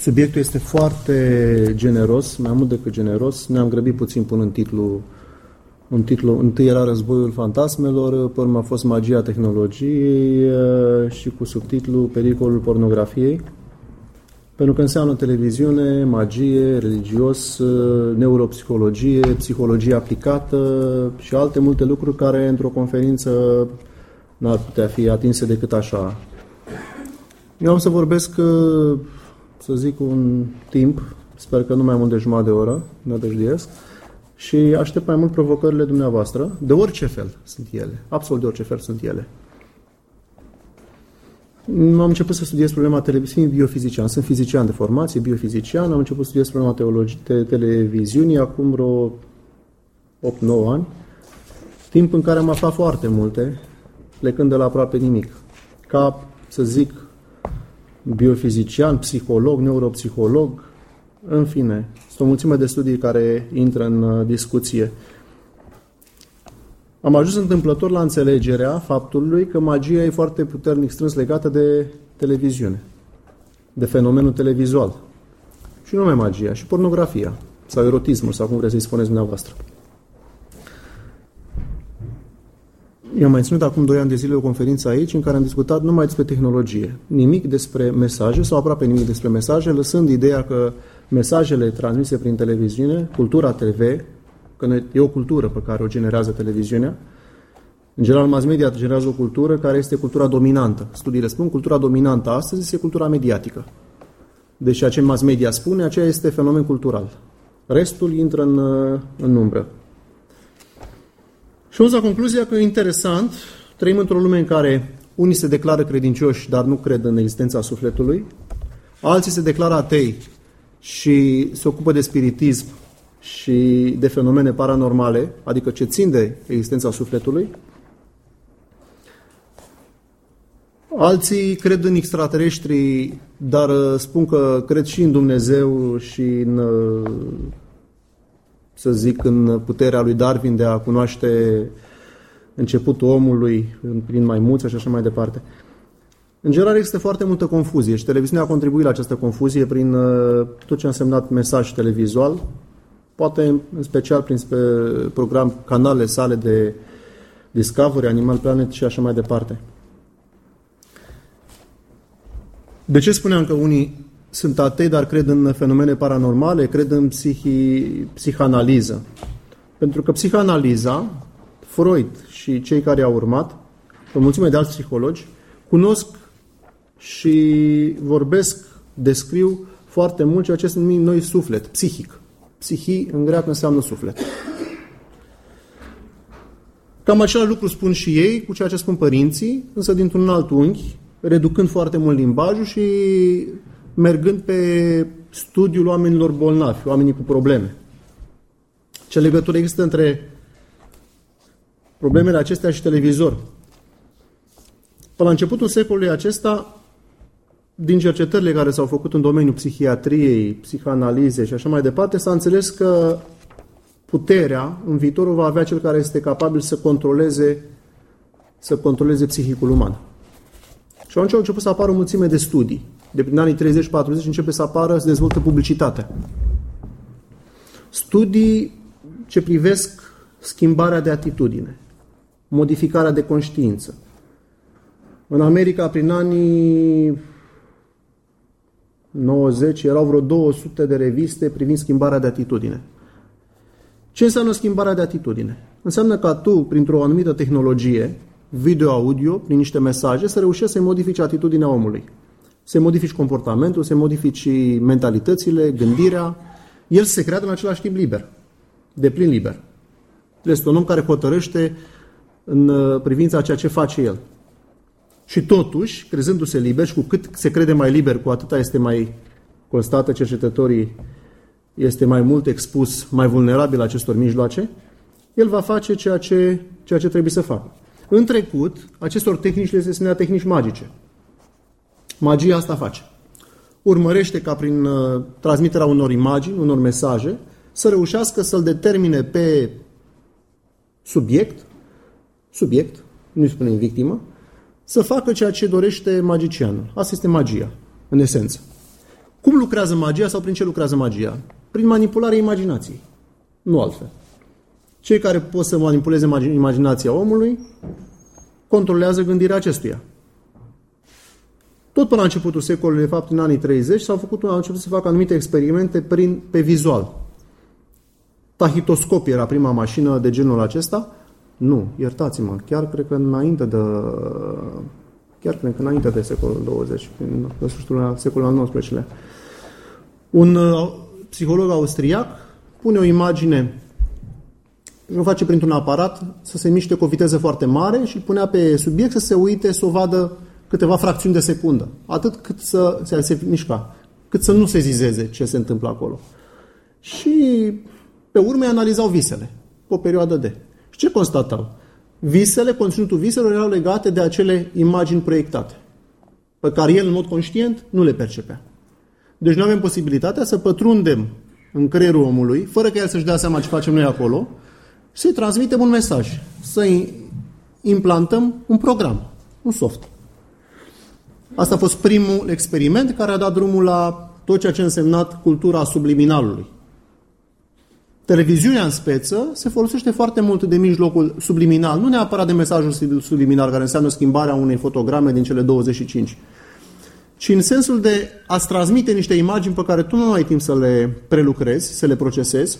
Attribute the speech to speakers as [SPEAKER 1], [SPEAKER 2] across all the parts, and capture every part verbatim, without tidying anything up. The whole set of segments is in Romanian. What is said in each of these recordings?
[SPEAKER 1] Subiectul este foarte generos, mai mult decât generos. Ne-am grăbit puțin punând titlu. Un titlu, întâi era Războiul fantasmelor, pe urmă a fost Magia tehnologiei și cu subtitlu Pericolul pornografiei. Pentru că înseamnă televiziune, magie, religios, neuropsihologie, psihologie aplicată și alte multe lucruri care într-o conferință n-ar putea fi atinse decât așa. Eu am să vorbesc, să zic, un timp, sper că nu mai mult de jumătate de oră, nădăjduiesc, și aștept mai mult provocările dumneavoastră, de orice fel sunt ele, absolut de orice fel sunt ele. Am început să studiez problema televiziunii, biofizician, sunt fizician de formație, biofizician, am început să studiez problema teologie, te, televiziunii acum vreo opt nouă ani, timp în care am aflat foarte multe, plecând de la aproape nimic. Ca, să zic, biofizician, psiholog, neuropsiholog, în fine, sunt o mulțime de studii care intră în discuție. Am ajuns întâmplător la înțelegerea faptului că magia e foarte puternic strâns legată de televiziune, de fenomenul televizual. Și nu numai magia, și pornografia, sau erotismul, sau cum vreți să-i spuneți dumneavoastră. Eu am mai ținut acum doi ani de zile o conferință aici în care am discutat numai despre tehnologie. Nimic despre mesaje, sau aproape nimic despre mesaje, lăsând ideea că mesajele transmise prin televiziune, cultura T V, că e o cultură pe care o generează televiziunea. În general, mass media generează o cultură care este cultura dominantă. Studiile spun, cultura dominantă astăzi este cultura mediatică. Deci ceea ce mass media spune, aceea este fenomen cultural. Restul intră în, în umbră. Și am ajuns la concluzia că e interesant, trăim într-o lume în care unii se declară credincioși, dar nu cred în existența sufletului, alții se declară atei și se ocupă de spiritism și de fenomene paranormale, adică ce țin de existența sufletului. Alții cred în extraterestri, dar spun că cred și în Dumnezeu și în, să zic, în puterea lui Darwin de a cunoaște începutul omului prin maimuțe și așa mai departe. În general există foarte multă confuzie și televiziunea a contribuit la această confuzie prin tot ce a însemnat mesaj televizual, poate în special prin program, canalele sale de Discovery, Animal Planet și așa mai departe. De ce spuneam că unii sunt atei, dar cred în fenomene paranormale, cred în psihi, psihanaliză? Pentru că psihanaliza, Freud și cei care au urmat, o mulțime de alți psihologi, cunosc și vorbesc, descriu foarte mult ceea ce numim noi suflet, psihic. Psihi în greacă înseamnă suflet. Cam același lucru spun și ei cu ceea ce spun părinții, însă dintr-un alt unghi, reducând foarte mult limbajul și mergând pe studiul oamenilor bolnavi, oamenii cu probleme. Ce legătură există între problemele acestea și televizor? Până la începutul secolului acesta, din cercetările care s-au făcut în domeniul psihiatriei, psihanalizei și așa mai departe, s-a înțeles că puterea în viitorul va avea cel care este capabil să controleze, să controleze psihicul uman. Și atunci au început să apară o mulțime de studii. De prin anii treizeci patruzeci începe să apară, să dezvoltă publicitatea. Studii ce privesc schimbarea de atitudine, modificarea de conștiință. În America, prin anii nouăzeci, erau vreo două sute de reviste privind schimbarea de atitudine. Ce înseamnă schimbarea de atitudine? Înseamnă ca tu, printr-o anumită tehnologie, video-audio, prin niște mesaje, să reușești să-i modifici atitudinea omului. Să-i modifici comportamentul, să-i modifici mentalitățile, gândirea. El se creează în același timp liber. Deplin liber. Este un om care hotărăște în privința a ceea ce face el. Și totuși, crezându-se liber, și cu cât se crede mai liber, cu atâta este mai, constată cercetătorii, este mai mult expus, mai vulnerabil acestor mijloace, el va face ceea ce, ceea ce trebuie să facă. În trecut, acestor tehnici le se spunea tehnici magice. Magia asta face. Urmărește ca prin uh, transmiterea unor imagini, unor mesaje, să reușească să-l determine pe subiect, subiect, nu-i spunem victimă, să facă ceea ce dorește magicianul. Asta este magia, în esență. Cum lucrează magia sau prin ce lucrează magia? Prin manipularea imaginației, nu altfel. Cei care pot să manipuleze imaginația omului controlează gândirea acestuia. Tot până la începutul secolului, de fapt, în anii treizeci, s-au făcut, au început să facă anumite experimente prin, pe vizual. Tahitoscop era prima mașină de genul acesta. Nu, iertați-mă, chiar cred că înainte de chiar cred că înainte de secolul douăzeci, în sfârșitul secolului al nouăsprezecelea. Un uh, psiholog austriac pune o imagine, o face printr-un aparat să se miște cu o viteză foarte mare și îl punea pe subiect să se uite, să o vadă câteva fracțiuni de secundă. Atât cât să se, se mișca, cât să nu se zizeze ce se întâmplă acolo. Și pe urmă analizau visele, pe o perioadă de. Și ce constatau? Visele, conținutul viselor erau legate de acele imagini proiectate, pe care el, în mod conștient, nu le percepea. Deci noi avem posibilitatea să pătrundem în creierul omului, fără ca el să-și dea seama ce facem noi acolo, să-i transmitem un mesaj, să-i implantăm un program, un soft. Asta a fost primul experiment care a dat drumul la tot ceea ce a însemnat cultura subliminalului. Televiziunea în speță se folosește foarte mult de mijlocul subliminal, nu neapărat de mesajul subliminal, care înseamnă schimbarea unei fotograme din cele douăzeci și cinci, ci în sensul de a-ți transmite niște imagini pe care tu nu ai timp să le prelucrezi, să le procesezi.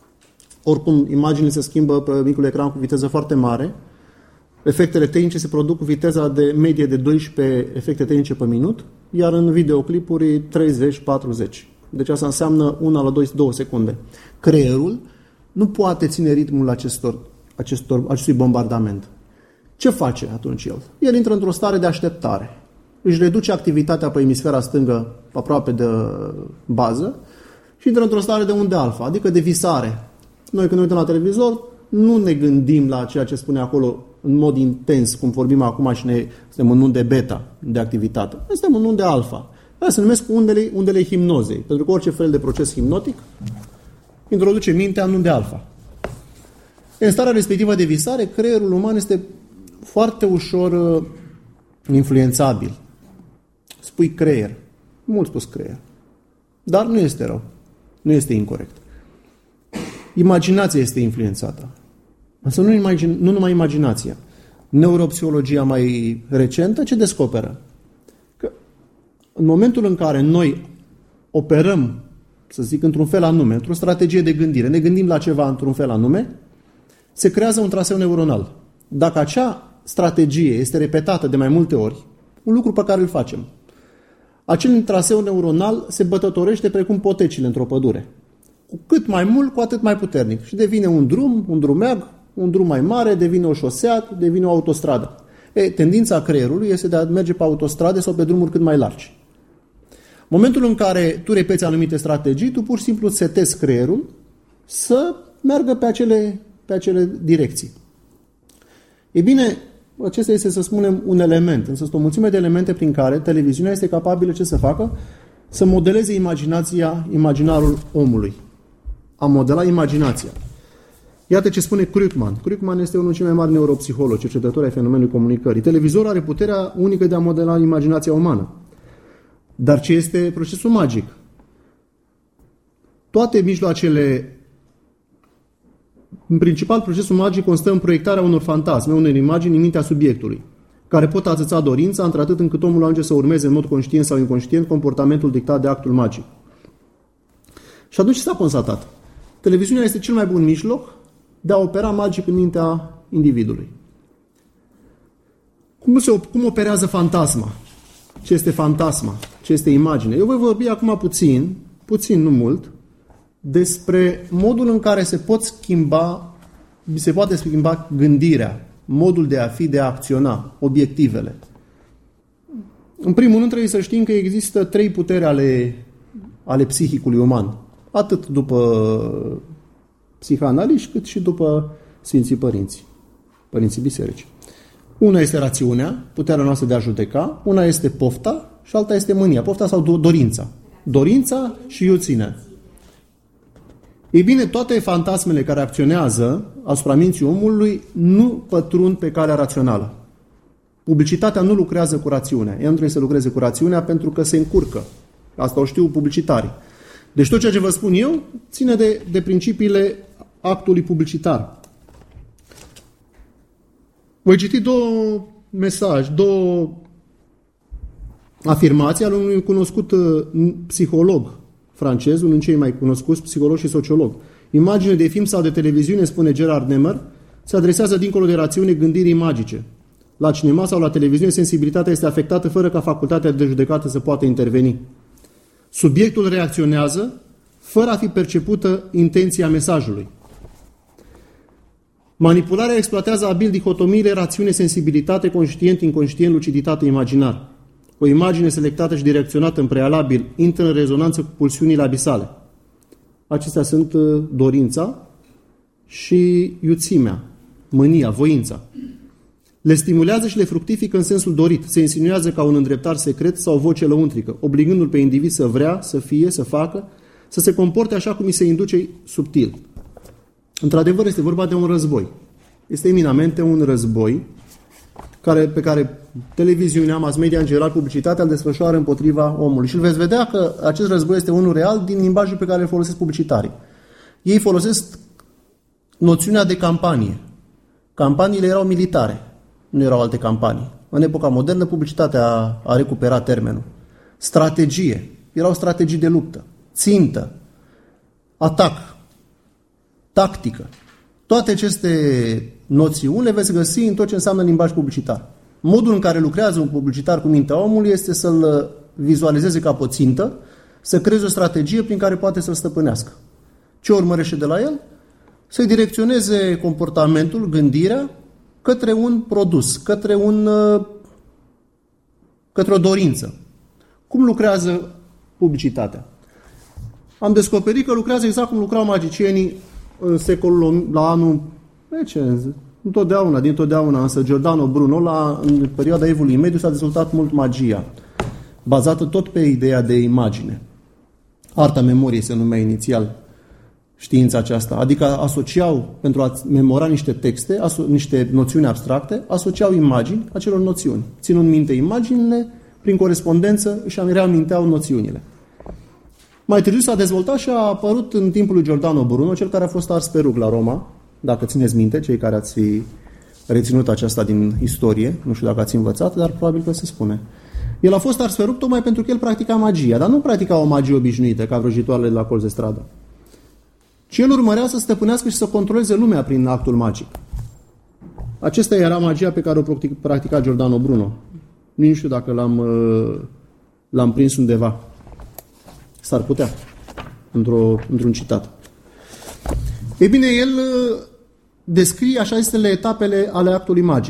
[SPEAKER 1] Oricum, imaginile se schimbă pe micul ecran cu viteză foarte mare. Efectele tehnice se produc cu viteza de medie de doisprezece efecte tehnice pe minut, iar în videoclipuri treizeci patruzeci. Deci asta înseamnă una la două secunde. Creierul nu poate ține ritmul acestor, acestor, acestui bombardament. Ce face atunci el? El intră într-o stare de așteptare. Își reduce activitatea pe emisfera stângă aproape de bază și intră într-o stare de unde alfa, adică de visare. Noi când ne uităm la televizor, nu ne gândim la ceea ce spune acolo în mod intens, cum vorbim acum și ne suntem în unde beta de activitate. Noi suntem în unde alfa. Asta se numesc undele, undele hipnozei, pentru că orice fel de proces hipnotic introduce mintea în unde alfa. În starea respectivă de visare, creierul uman este foarte ușor influențabil. Spui creier. Mult spus creier. Dar nu este rău. Nu este incorect. Imaginația este influențată. Însă nu, imagine, nu numai imaginația. Neuropsihologia mai recentă ce descoperă? Că în momentul în care noi operăm, să zic, într-un fel anume, într-o strategie de gândire, ne gândim la ceva într-un fel anume, se creează un traseu neuronal. Dacă acea strategie este repetată de mai multe ori, un lucru pe care îl facem, acel traseu neuronal se bătătorește precum potecile într-o pădure. Cu cât mai mult, cu atât mai puternic. Și devine un drum, un drumeag, un drum mai mare, devine o șosea, devine o autostradă. E, tendința creierului este de a merge pe autostrade sau pe drumuri cât mai largi. Momentul în care tu repeți anumite strategii, tu pur și simplu setezi creierul să meargă pe acele, pe acele direcții. E bine, acesta este, să spunem, un element, însă este o mulțime de elemente prin care televiziunea este capabilă ce să facă? Să modeleze imaginația, imaginarul omului. A modela imaginația. Iată ce spune Krugman. Krugman este unul dintre cei mai mari neuropsihologi, cercetători ai fenomenului comunicării. Televizorul are puterea unică de a modela imaginația umană. Dar ce este procesul magic? Toate mijloacele, în principal, procesul magic constă în proiectarea unor fantasme, unor imagini în mintea subiectului, care pot atâța dorința, într-atât încât omul ajunge să urmeze în mod conștient sau inconștient comportamentul dictat de actul magic. Și atunci s-a constatat. Televiziunea este cel mai bun mijloc de a opera magic în mintea individului. Cum, se, cum operează fantasma? Ce este fantasma? Ce este imagine? Eu voi vorbi acum puțin, puțin, nu mult, despre modul în care se pot schimba, se poate schimba gândirea, modul de a fi, de a acționa, obiectivele. În primul rând trebuie să știm că există trei puteri ale, ale psihicului uman, atât după psihanaliști, cât și după Sfinții Părinți, Părinții Bisericii. Una este rațiunea, puterea noastră de a judeca, una este pofta și alta este mânia, pofta sau dorința. Dorința și iuținea. Ei bine, toate fantasmele care acționează asupra minții omului nu pătrund pe calea rațională. Publicitatea nu lucrează cu rațiunea. Ea nu trebuie să lucreze cu rațiunea pentru că se încurcă. Asta o știu publicitarii. Deci tot ceea ce vă spun eu ține de, de principiile actului publicitar. Voi citi două mesaje, două afirmații ale unui cunoscut psiholog francez, unul din cei mai cunoscuți psiholog și sociolog. Imagine de film sau de televiziune, spune Gerard Nemer, se adresează dincolo de rațiune gândirii magice. La cinema sau la televiziune, sensibilitatea este afectată fără ca facultatea de judecată să poată interveni. Subiectul reacționează fără a fi percepută intenția mesajului. Manipularea exploatează abil dihotomiile rațiune-sensibilitate, conștient-inconștient, luciditate, imaginar. O imagine selectată și direcționată în prealabil intră în rezonanță cu pulsiunile abisale. Acestea sunt dorința și iuțimea, mânia, voința. Le stimulează și le fructifică în sensul dorit. Se insinuează ca un îndreptar secret sau o voce lăuntrică, obligându-l pe individ să vrea, să fie, să facă, să se comporte așa cum îi se induce subtil. Într-adevăr, este vorba de un război. Este eminamente un război care, pe care televiziunea, mass media, în general, publicitatea îl desfășoară împotriva omului. Și îl veți vedea că acest război este unul real din limbajul pe care îl folosesc publicitarii. Ei folosesc noțiunea de campanie. Campaniile erau militare, nu erau alte campanii. În epoca modernă, publicitatea a, a recuperat termenul. Strategie. Erau strategii de luptă. Țintă. Atac. Tactică. Toate aceste noțiuni le veți găsi în tot ce înseamnă limbaj publicitar. Modul în care lucrează un publicitar cu mintea omului este să-l vizualizeze ca pe o țintă, să creeze o strategie prin care poate să-l stăpânească. Ce urmărește de la el? Să-i direcționeze comportamentul, gândirea, către un produs, către, un, către o dorință. Cum lucrează publicitatea? Am descoperit că lucrează exact cum lucrau magicienii în secolul, la anul, ce, întotdeauna, dintotdeauna, însă Giordano Bruno, la, în perioada Evului Mediu, s-a dezvoltat mult magia, bazată tot pe ideea de imagine. Arta memoriei se numea inițial știința aceasta, adică asociau, pentru a memora niște texte, aso, niște noțiuni abstracte, asociau imagini acelor noțiuni. Ținând minte imaginile, prin corespondență își reaminteau noțiunile. Mai târziu s-a dezvoltat și a apărut în timpul lui Giordano Bruno, cel care a fost ars pe rug la Roma, dacă țineți minte, cei care ați reținut aceasta din istorie, nu știu dacă ați învățat, dar probabil că se spune. El a fost ars pe rug tocmai pentru că el practica magia, dar nu practica o magie obișnuită, ca vrăjitoarele de la colț de stradă. Ci el urmărea să stăpânească și să controleze lumea prin actul magic. Acesta era magia pe care o practica Giordano Bruno. Nu știu dacă l-am, l-am prins undeva. S-ar putea, într-o, într-un citat. Ei bine, el descrie așa zisele etapele ale actului magic.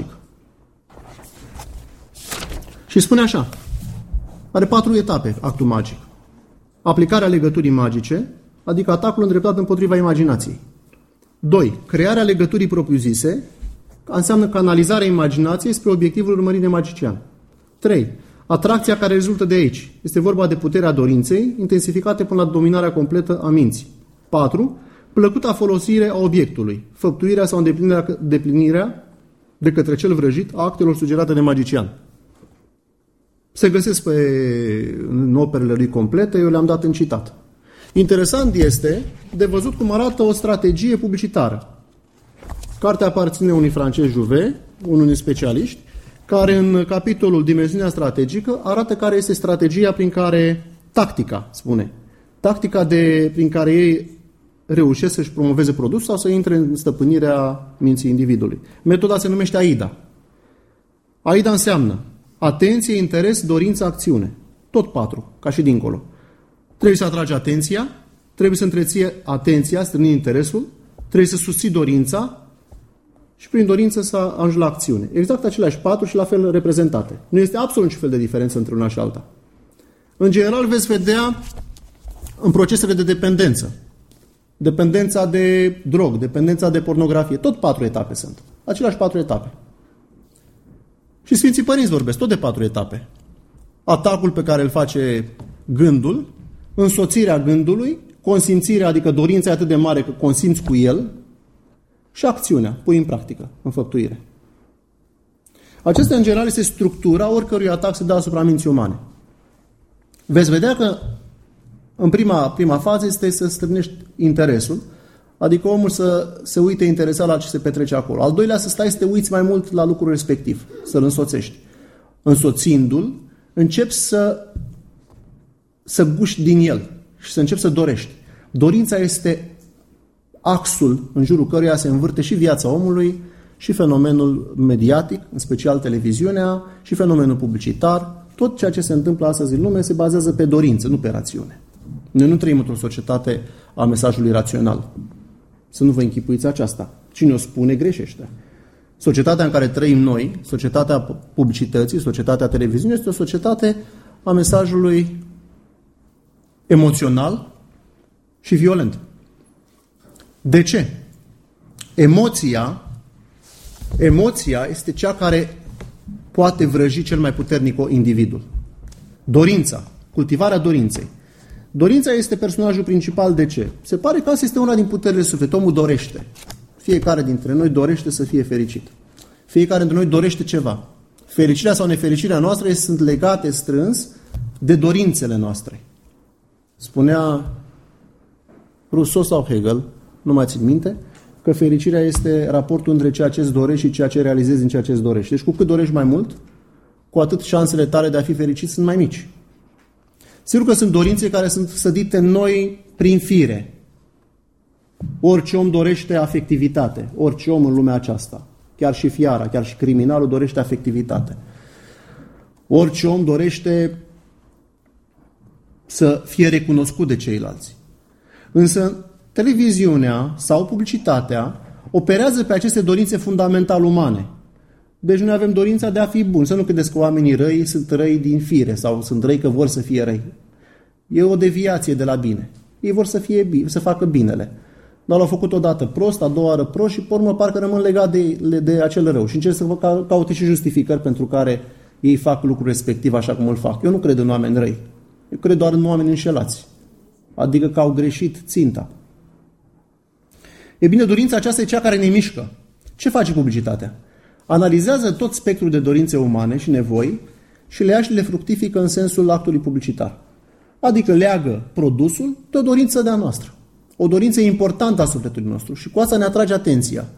[SPEAKER 1] Și spune așa. Are patru etape actul magic. Aplicarea legăturii magice, adică atacul îndreptat împotriva imaginației. doi. Crearea legăturii propriu-zise, înseamnă canalizarea imaginației spre obiectivul urmărit de magician. trei. Atracția care rezultă de aici. Este vorba de puterea dorinței, intensificată până la dominarea completă a minții. patru. Plăcuta folosire a obiectului, făptuirea sau îndeplinirea, deplinirea de către cel vrăjit a actelor sugerate de magician. Se găsesc pe, în operele lui complete, eu le-am dat în citat. Interesant este de văzut cum arată o strategie publicitară. Cartea aparține unui francez Jouvet, unul din specialiști, care în capitolul Dimensiunea strategică arată care este strategia prin care, tactica, spune, tactica de, prin care ei reușesc să-și promoveze produs sau să intre în stăpânirea minții individului. Metoda se numește AIDA. AIDA înseamnă atenție, interes, dorință, acțiune. Tot patru, ca și dincolo. Trebuie să atragi atenția, trebuie să întreții atenția, strânind interesul, trebuie să susții dorința și prin dorință să ajungi la acțiune. Exact aceleași patru și la fel reprezentate. Nu este absolut niciun fel de diferență între una și alta. În general veți vedea în procesele de dependență. Dependența de drog, dependența de pornografie. Tot patru etape sunt. Aceleași patru etape. Și Sfinții Părinți vorbesc tot de patru etape. Atacul pe care îl face gândul, însoțirea gândului, consimțirea, adică dorința e atât de mare că consimți cu el, și acțiunea, pui în practică, în făptuire. Acesta, în general, este structura oricărui atac se dă asupra minții umane. Veți vedea că în prima, prima fază este să strânești interesul, adică omul să se uite interesat la ce se petrece acolo. Al doilea, să stai să te uiți mai mult la lucrul respectiv, să-l însoțești. Însoțindu-l, începi să, să guști din el și să începi să dorești. Dorința este axul în jurul căruia se învârte și viața omului, și fenomenul mediatic, în special televiziunea, și fenomenul publicitar. Tot ceea ce se întâmplă astăzi în lume se bazează pe dorință, nu pe rațiune. Noi nu trăim într-o societate a mesajului rațional. Să nu vă închipuiți aceasta. Cine o spune, greșește. Societatea în care trăim noi, societatea publicității, societatea televiziunii, este o societate a mesajului emoțional și violent. De ce? Emoția, emoția este cea care poate vrăji cel mai puternic individul. Dorința, cultivarea dorinței. Dorința este personajul principal. De ce? Se pare că asta este una din puterile sufletului. Omul dorește. Fiecare dintre noi dorește să fie fericit. Fiecare dintre noi dorește ceva. Fericirea sau nefericirea noastră sunt legate strâns de dorințele noastre. Spunea Rousseau sau Hegel, nu mai țin minte, că fericirea este raportul între ceea ce îți dorești și ceea ce realizezi în ceea ce îți dorești. Deci cu cât dorești mai mult, cu atât șansele tale de a fi fericit sunt mai mici. Sigur că sunt dorințe care sunt sădite în noi prin fire. Orice om dorește afectivitate. Orice om în lumea aceasta. Chiar și fiara, chiar și criminalul dorește afectivitate. Orice om dorește să fie recunoscut de ceilalți. Însă televiziunea sau publicitatea operează pe aceste dorințe fundamental umane. Deci noi avem dorința de a fi buni. Să nu credeți că oamenii răi sunt răi din fire sau sunt răi că vor să fie răi. E o deviație de la bine. Ei vor să, fie, să facă binele. Dar l-au făcut odată prost, a doua oară prost și pe urmă parcă rămân legat de, de acel rău. Și încerc să vă caute și justificări pentru care ei fac lucrul respectiv așa cum îl fac. Eu nu cred în oameni răi. Eu cred doar în oameni înșelați. Adică că au greșit ținta. E bine, dorința aceasta e cea care ne mișcă. Ce face publicitatea? Analizează tot spectrul de dorințe umane și nevoi și le ia și le fructifică în sensul actului publicitar. Adică leagă produsul de o dorință de-a noastră. O dorință importantă a sufletului nostru și cu asta ne atrage atenția.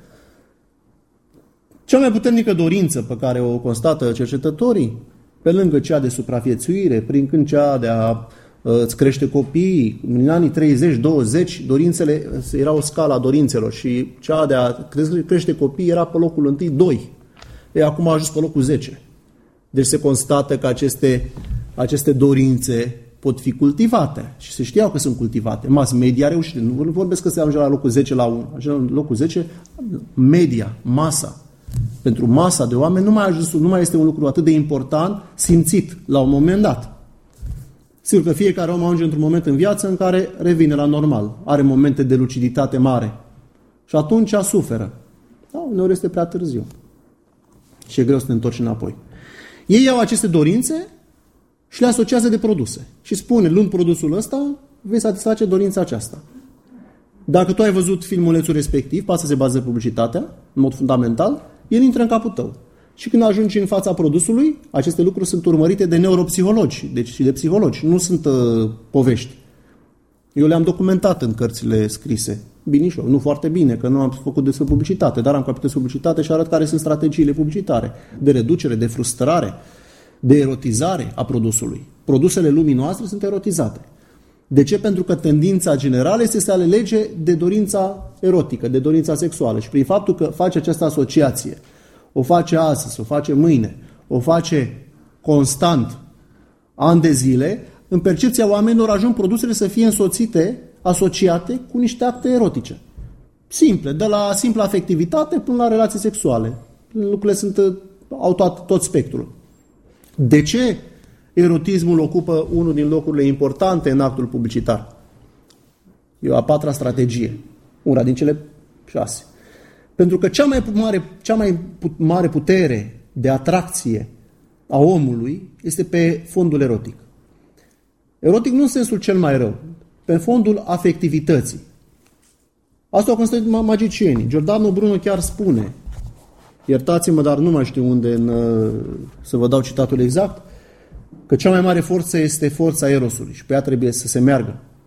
[SPEAKER 1] Cea mai puternică dorință pe care o constată cercetătorii, pe lângă cea de supraviețuire, prin când cea de a îți crește copiii, în anii treizeci douăzeci, dorințele, era o scală a dorințelor și cea de a crește copiii era pe locul întâi, doi. E, acum a ajuns pe locul zece. Deci se constată că aceste, aceste dorințe pot fi cultivate și se știau că sunt cultivate. Mass media a reușit. Nu vorbesc că se ajunge la locul zece la unu. Ajunge la locul zece, media, masa. Pentru masa de oameni nu mai, ajuns, nu mai este un lucru atât de important simțit la un moment dat. Sigur că fiecare om ajunge într-un moment în viață în care revine la normal. Are momente de luciditate mare. Și atunci suferă. Da, uneori este prea târziu. Și e greu să te întorci înapoi. Ei iau aceste dorințe și le asociază de produse. Și spune, luând produsul ăsta, vei satisface dorința aceasta. Dacă tu ai văzut filmulețul respectiv, pe asta se bazează publicitatea, în mod fundamental, el intră în capul tău. Și când ajungi în fața produsului, aceste lucruri sunt urmărite de neuropsihologi, deci și de psihologi, nu sunt uh, povești. Eu le-am documentat în cărțile scrise. Binișor, nu foarte bine, că nu am făcut despre publicitate, dar am capitol despre publicitate și arăt care sunt strategiile publicitare, de reducere, de frustrare, de erotizare a produsului. Produsele lumii noastre sunt erotizate. De ce? Pentru că tendința generală este să le lege de dorința erotică, de dorința sexuală. Și prin faptul că face această asociație, o face astăzi, o face mâine, o face constant, ani de zile, în percepția oamenilor ajung produsele să fie însoțite, asociate cu niște acte erotice. Simple, de la simplă afectivitate până la relații sexuale. Lucrurile sunt, au tot, tot spectrul. De ce erotismul ocupă unul din locurile importante în actul publicitar? E o a patra strategie. Una din cele șase. Pentru că cea mai mare, cea mai mare putere de atracție a omului este pe fondul erotic. Erotic nu în sensul cel mai rău, pe fondul afectivității. Asta au constatat magicienii. Giordano Bruno chiar spune, iertați-mă, dar nu mai știu unde în, să vă dau citatul exact, că cea mai mare forță este forța erosului și pe ea trebuie să se meargă.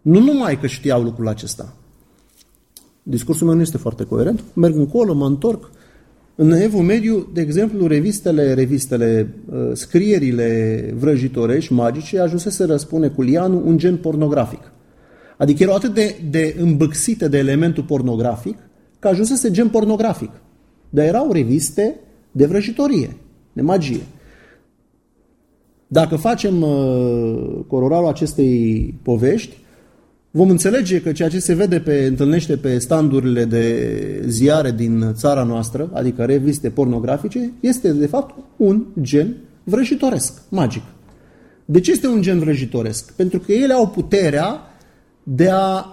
[SPEAKER 1] Nu numai că știau lucrul acesta. Discursul meu nu este foarte coerent. Merg încolo, mă întorc. În Evul Mediu, de exemplu, revistele, revistele, scrierile vrăjitorești, magice, ajunsese să răspune Culianu un gen pornografic. Adică erau atât de, de îmbâxite de elementul pornografic, că ajunsese gen pornografic. Dar erau reviste de vrăjitorie, de magie. Dacă facem uh, coloralul acestei povești, vom înțelege că ceea ce se vede pe, întâlnește pe standurile de ziare din țara noastră, adică reviste pornografice, este de fapt un gen vrăjitoresc, magic. De ce este un gen vrăjitoresc? Pentru că ele au puterea de a,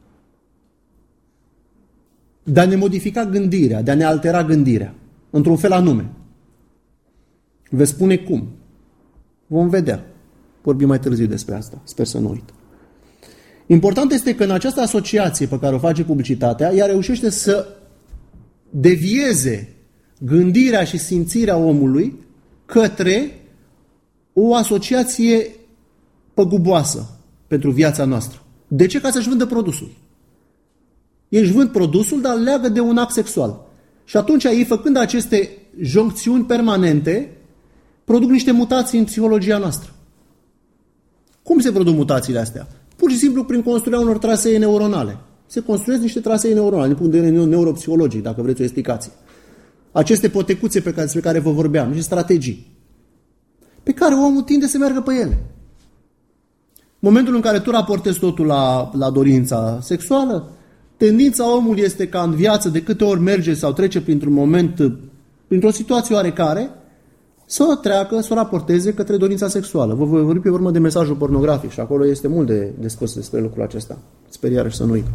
[SPEAKER 1] de a ne modifica gândirea, de a ne altera gândirea, într-un fel anume. Veți spune cum. Vom vedea. Vorbim mai târziu despre asta. Sper să nu uit. Important este că în această asociație pe care o face publicitatea, ea reușește să devieze gândirea și simțirea omului către o asociație păguboasă pentru viața noastră. De ce? Ca să-și vândă produsul. Ei își vând produsul, dar leagă de un act sexual. Și atunci ei, făcând aceste joncțiuni permanente, produc niște mutații în psihologia noastră. Cum se produc mutațiile astea? Pur și simplu prin construirea unor trasee neuronale. Se construiesc niște trasee neuronale, din punct de vedere neuropsihologic, dacă vreți o explicație. Aceste potecuțe pe care, despre care vă vorbeam, niște strategii, pe care omul tinde să meargă pe ele. Momentul în care tu raportezi totul la, la dorința sexuală, tendința omului este ca în viață, de câte ori merge sau trece printr-un moment, printr-o situație oarecare, să o treacă, să o raporteze către dorința sexuală. Vă voi vorbi pe urmă de mesajul pornografic și acolo este mult de, de spus despre lucrul acesta. Sper iarăși să nu uit.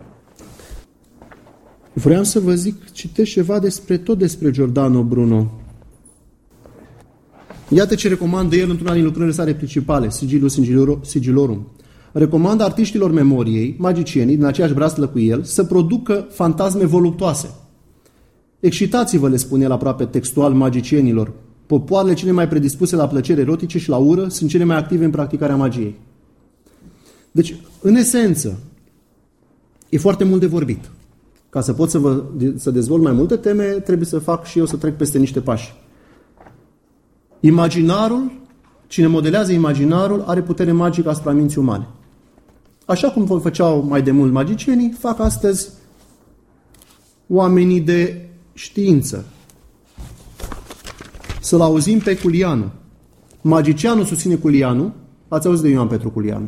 [SPEAKER 1] Vreau să vă zic, citesc ceva despre, tot despre Giordano Bruno. Iată ce recomandă el într-una din lucrările sale principale, Sigillus Sigillorum. Recomandă artiștilor memoriei, magicienii, din aceeași braslă cu el, să producă fantasme voluptoase. Excitați-vă, le spune el aproape textual magicienilor. Popoarele cele mai predispuse la plăceri erotice și la ură sunt cele mai active în practicarea magiei. Deci, în esență, e foarte mult de vorbit. Ca să pot să, vă, să dezvolt mai multe teme, trebuie să fac și eu să trec peste niște pași. Imaginarul, cine modelează imaginarul, are putere magică asupra minții umane. Așa cum făceau mai de mult magicienii, fac astăzi oamenii de știință. Să-l auzim pe Culianu. Magicianul susține Culianu. Ați auzit de Ioan Petru Culianu.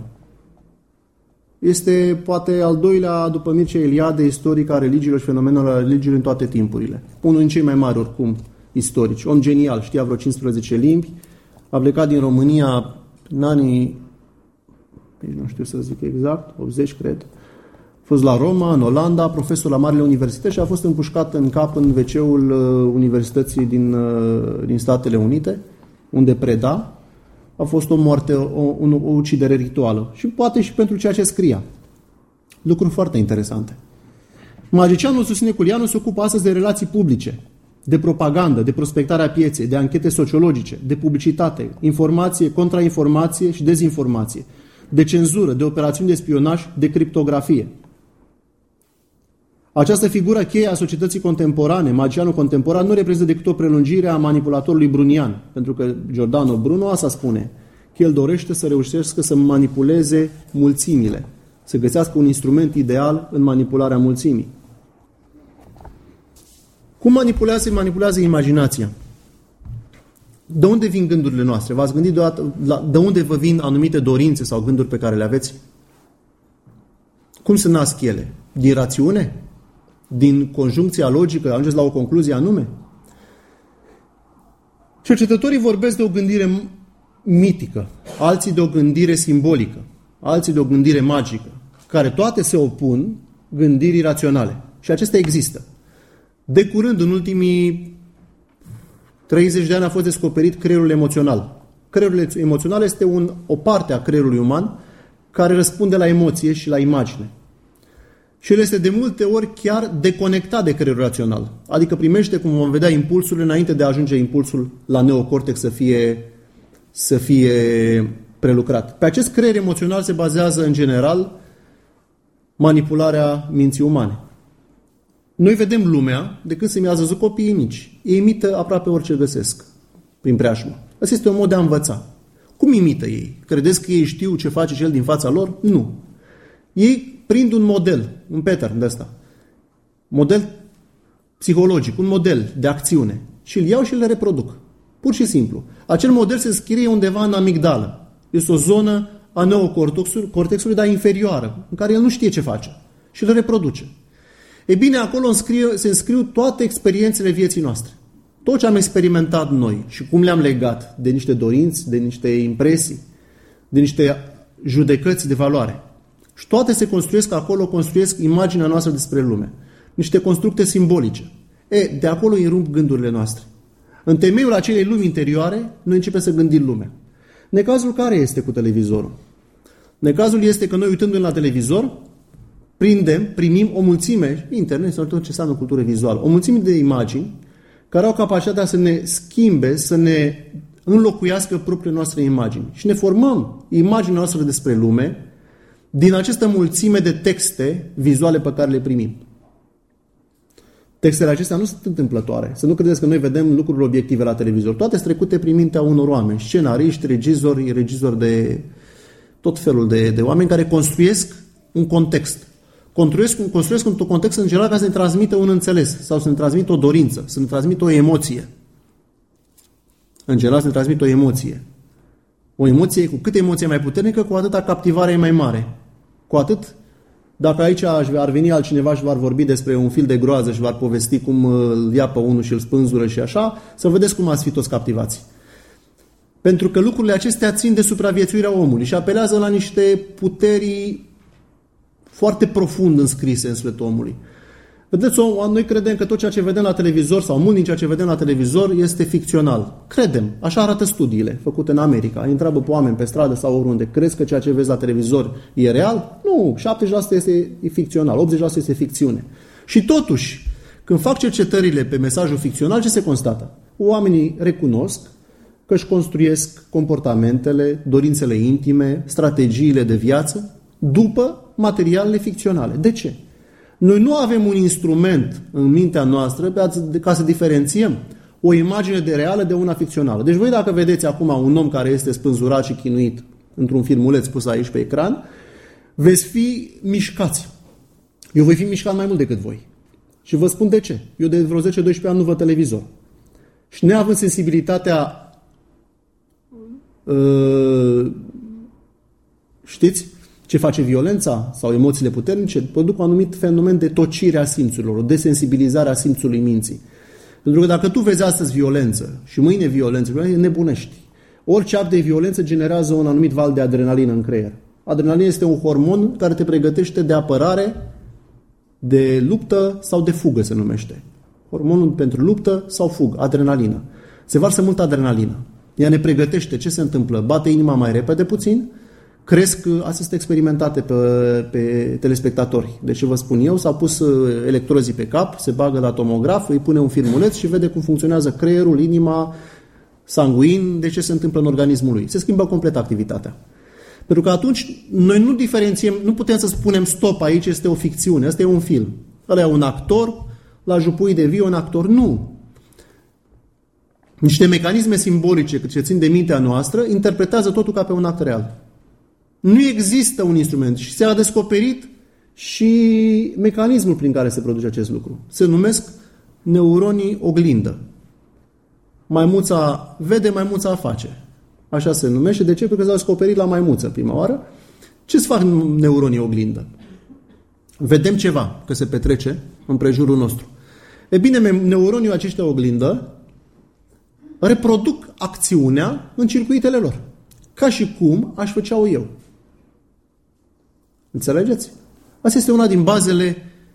[SPEAKER 1] Este poate al doilea după Mircea Eliade istoric a religiilor și fenomenelor ale religiilor în toate timpurile. Unul din cei mai mari oricum istorici. Om genial, știa vreo cincisprezece limbi. A plecat din România în anii, nu știu să zic exact, optzeci cred. A fost la Roma, în Olanda, profesor la marile universități și a fost împușcat în cap în ve ce-ul Universității din, din Statele Unite, unde preda. A fost o moarte, o, o, o ucidere rituală. Și poate și pentru ceea ce scria. Lucruri foarte interesante. Magicianul susține Culianu se ocupă astăzi de relații publice, de propagandă, de prospectarea pieței, de anchete sociologice, de publicitate, informație, contrainformație și dezinformație, de cenzură, de operațiuni de spionaj, de criptografie. Această figură cheie a societății contemporane, magicianul contemporan, nu reprezintă decât o prelungire a manipulatorului brunian, pentru că Giordano Bruno asta spune, că el dorește să reușească să manipuleze mulțimile, să găsească un instrument ideal în manipularea mulțimii. Cum manipulează? Manipulează imaginația. De unde vin gândurile noastre? V-ați gândit deodată la, de unde vă vin anumite dorințe sau gânduri pe care le aveți? Cum se nasc ele? Din rațiune? Din conjuncția logică? Ajungeți la o concluzie anume? Cercetătorii vorbesc de o gândire mitică, alții de o gândire simbolică, alții de o gândire magică, care toate se opun gândirii raționale. Și acestea există. De curând, în ultimii treizeci de ani, a fost descoperit creierul emoțional. Creierul emoțional este un, o parte a creierului uman care răspunde la emoție și la imagine. Și el este de multe ori chiar deconectat de creierul rațional. Adică primește, cum vom vedea, impulsurile înainte de a ajunge impulsul la neocortex să fie, să fie prelucrat. Pe acest creier emoțional se bazează, în general, manipularea minții umane. Noi vedem lumea de când se mi-a văzut copiii mici. Ei imită aproape orice găsesc prin preajmă. Asta este un mod de a învăța. Cum imită ei? Credeți că ei știu ce face cel din fața lor? Nu. Ei prind un model, un pattern de ăsta. Model psihologic, un model de acțiune. Și îl iau și îl reproduc. Pur și simplu. Acel model se scrie undeva în amigdală. Este o zonă a neocortexului, dar inferioară, în care el nu știe ce face. Și îl reproduce. E bine, acolo înscrie, se înscriu toate experiențele vieții noastre. Tot ce am experimentat noi și cum le-am legat de niște dorinți, de niște impresii, de niște judecăți de valoare. Și toate se construiesc acolo, construiesc imaginea noastră despre lume. Niște constructe simbolice. E, de acolo irump gândurile noastre. În temeiul acelei lumi interioare, noi începem să gândim lumea. Necazul care este cu televizorul? Necazul este că noi, uitându-ne la televizor, prindem, primim o mulțime, internet sau tot ce înseamnă cultură vizuală, o mulțime de imagini care au capacitatea să ne schimbe, să ne înlocuiască propriile noastre imagini. Și ne formăm imaginea noastră despre lume din această mulțime de texte vizuale pe care le primim. Textele acestea nu sunt întâmplătoare. Să nu credeți că noi vedem lucruri obiective la televizor. Toate sunt trecute prin mintea unor oameni. Scenariști, regizori, regizori de tot felul de, de oameni care construiesc un context. Construiesc, construiesc un context în general ca să ne transmită un înțeles sau să ne transmită o dorință, să ne transmită o emoție. În general să ne transmită o emoție. O emoție, cu cât emoție mai puternică, cu atâta captivarea e mai mare. Cu atât, dacă aici ar veni altcineva și v-ar vorbi despre un film de groază și v-ar povesti cum îl ia pe unul și îl spânzură și așa, să vedeți cum ați fi toți captivați. Pentru că lucrurile acestea țin de supraviețuirea omului și apelează la niște puteri foarte profund înscrise în sufletul omului. Vedeți, noi credem că tot ceea ce vedem la televizor sau mult din ceea ce vedem la televizor este ficțional. Credem. Așa arată studiile făcute în America. Îi întreabă pe oameni pe stradă sau oriunde. Crezi că ceea ce vezi la televizor e real? Nu. șaptezeci la sută este ficțional. optzeci la sută este ficțiune. Și totuși, când fac cercetările pe mesajul ficțional, ce se constată? Oamenii recunosc că își construiesc comportamentele, dorințele intime, strategiile de viață după materialele ficționale. De ce? Noi nu avem un instrument în mintea noastră ca să diferențiem o imagine de reală de una ficțională. Deci voi dacă vedeți acum un om care este spânzurat și chinuit într-un filmuleț pus aici pe ecran, veți fi mișcați. Eu voi fi mișcat mai mult decât voi. Și vă spun de ce. Eu de vreo zece doisprezece ani nu văd televizor. Și neavând sensibilitatea uh, știți ce face violența sau emoțiile puternice, produc un anumit fenomen de tocire a simțurilor, o desensibilizare a simțului minții. Pentru că dacă tu vezi astăzi violență și mâine violență, nebunești. Orice act de violență generează un anumit val de adrenalină în creier. Adrenalina este un hormon care te pregătește de apărare, de luptă sau de fugă se numește. Hormonul pentru luptă sau fugă, adrenalină. Se varsă multă adrenalină. Ea ne pregătește. Ce se întâmplă? Bate inima mai repede puțin, cresc, astea sunt experimentate pe, pe telespectatori. Deci vă spun eu, s-au pus electrozii pe cap, se bagă la tomograf, îi pune un filmuleț și vede cum funcționează creierul, inima, sanguin, de ce se întâmplă în organismul lui. Se schimbă complet activitatea. Pentru că atunci noi nu diferențiem, nu putem să spunem stop, aici este o ficțiune, ăsta e un film. Ăla e un actor, la jupui de vii un actor. Nu. Niște mecanisme simbolice ce țin de mintea noastră interpretează totul ca pe un act real. Nu există un instrument și s-a descoperit și mecanismul prin care se produce acest lucru. Se numesc neuronii oglindă. Maimuța vede, maimuța face. Așa se numește. De ce? Pentru că s-a descoperit la maimuță prima oară. Ce-ți fac neuronii oglindă? Vedem ceva, că se petrece în prejurul nostru. E bine, neuronii aceștia oglindă reproduc acțiunea în circuitele lor. Ca și cum aș făcea-o eu. Înțelegeți? Asta este una din bazele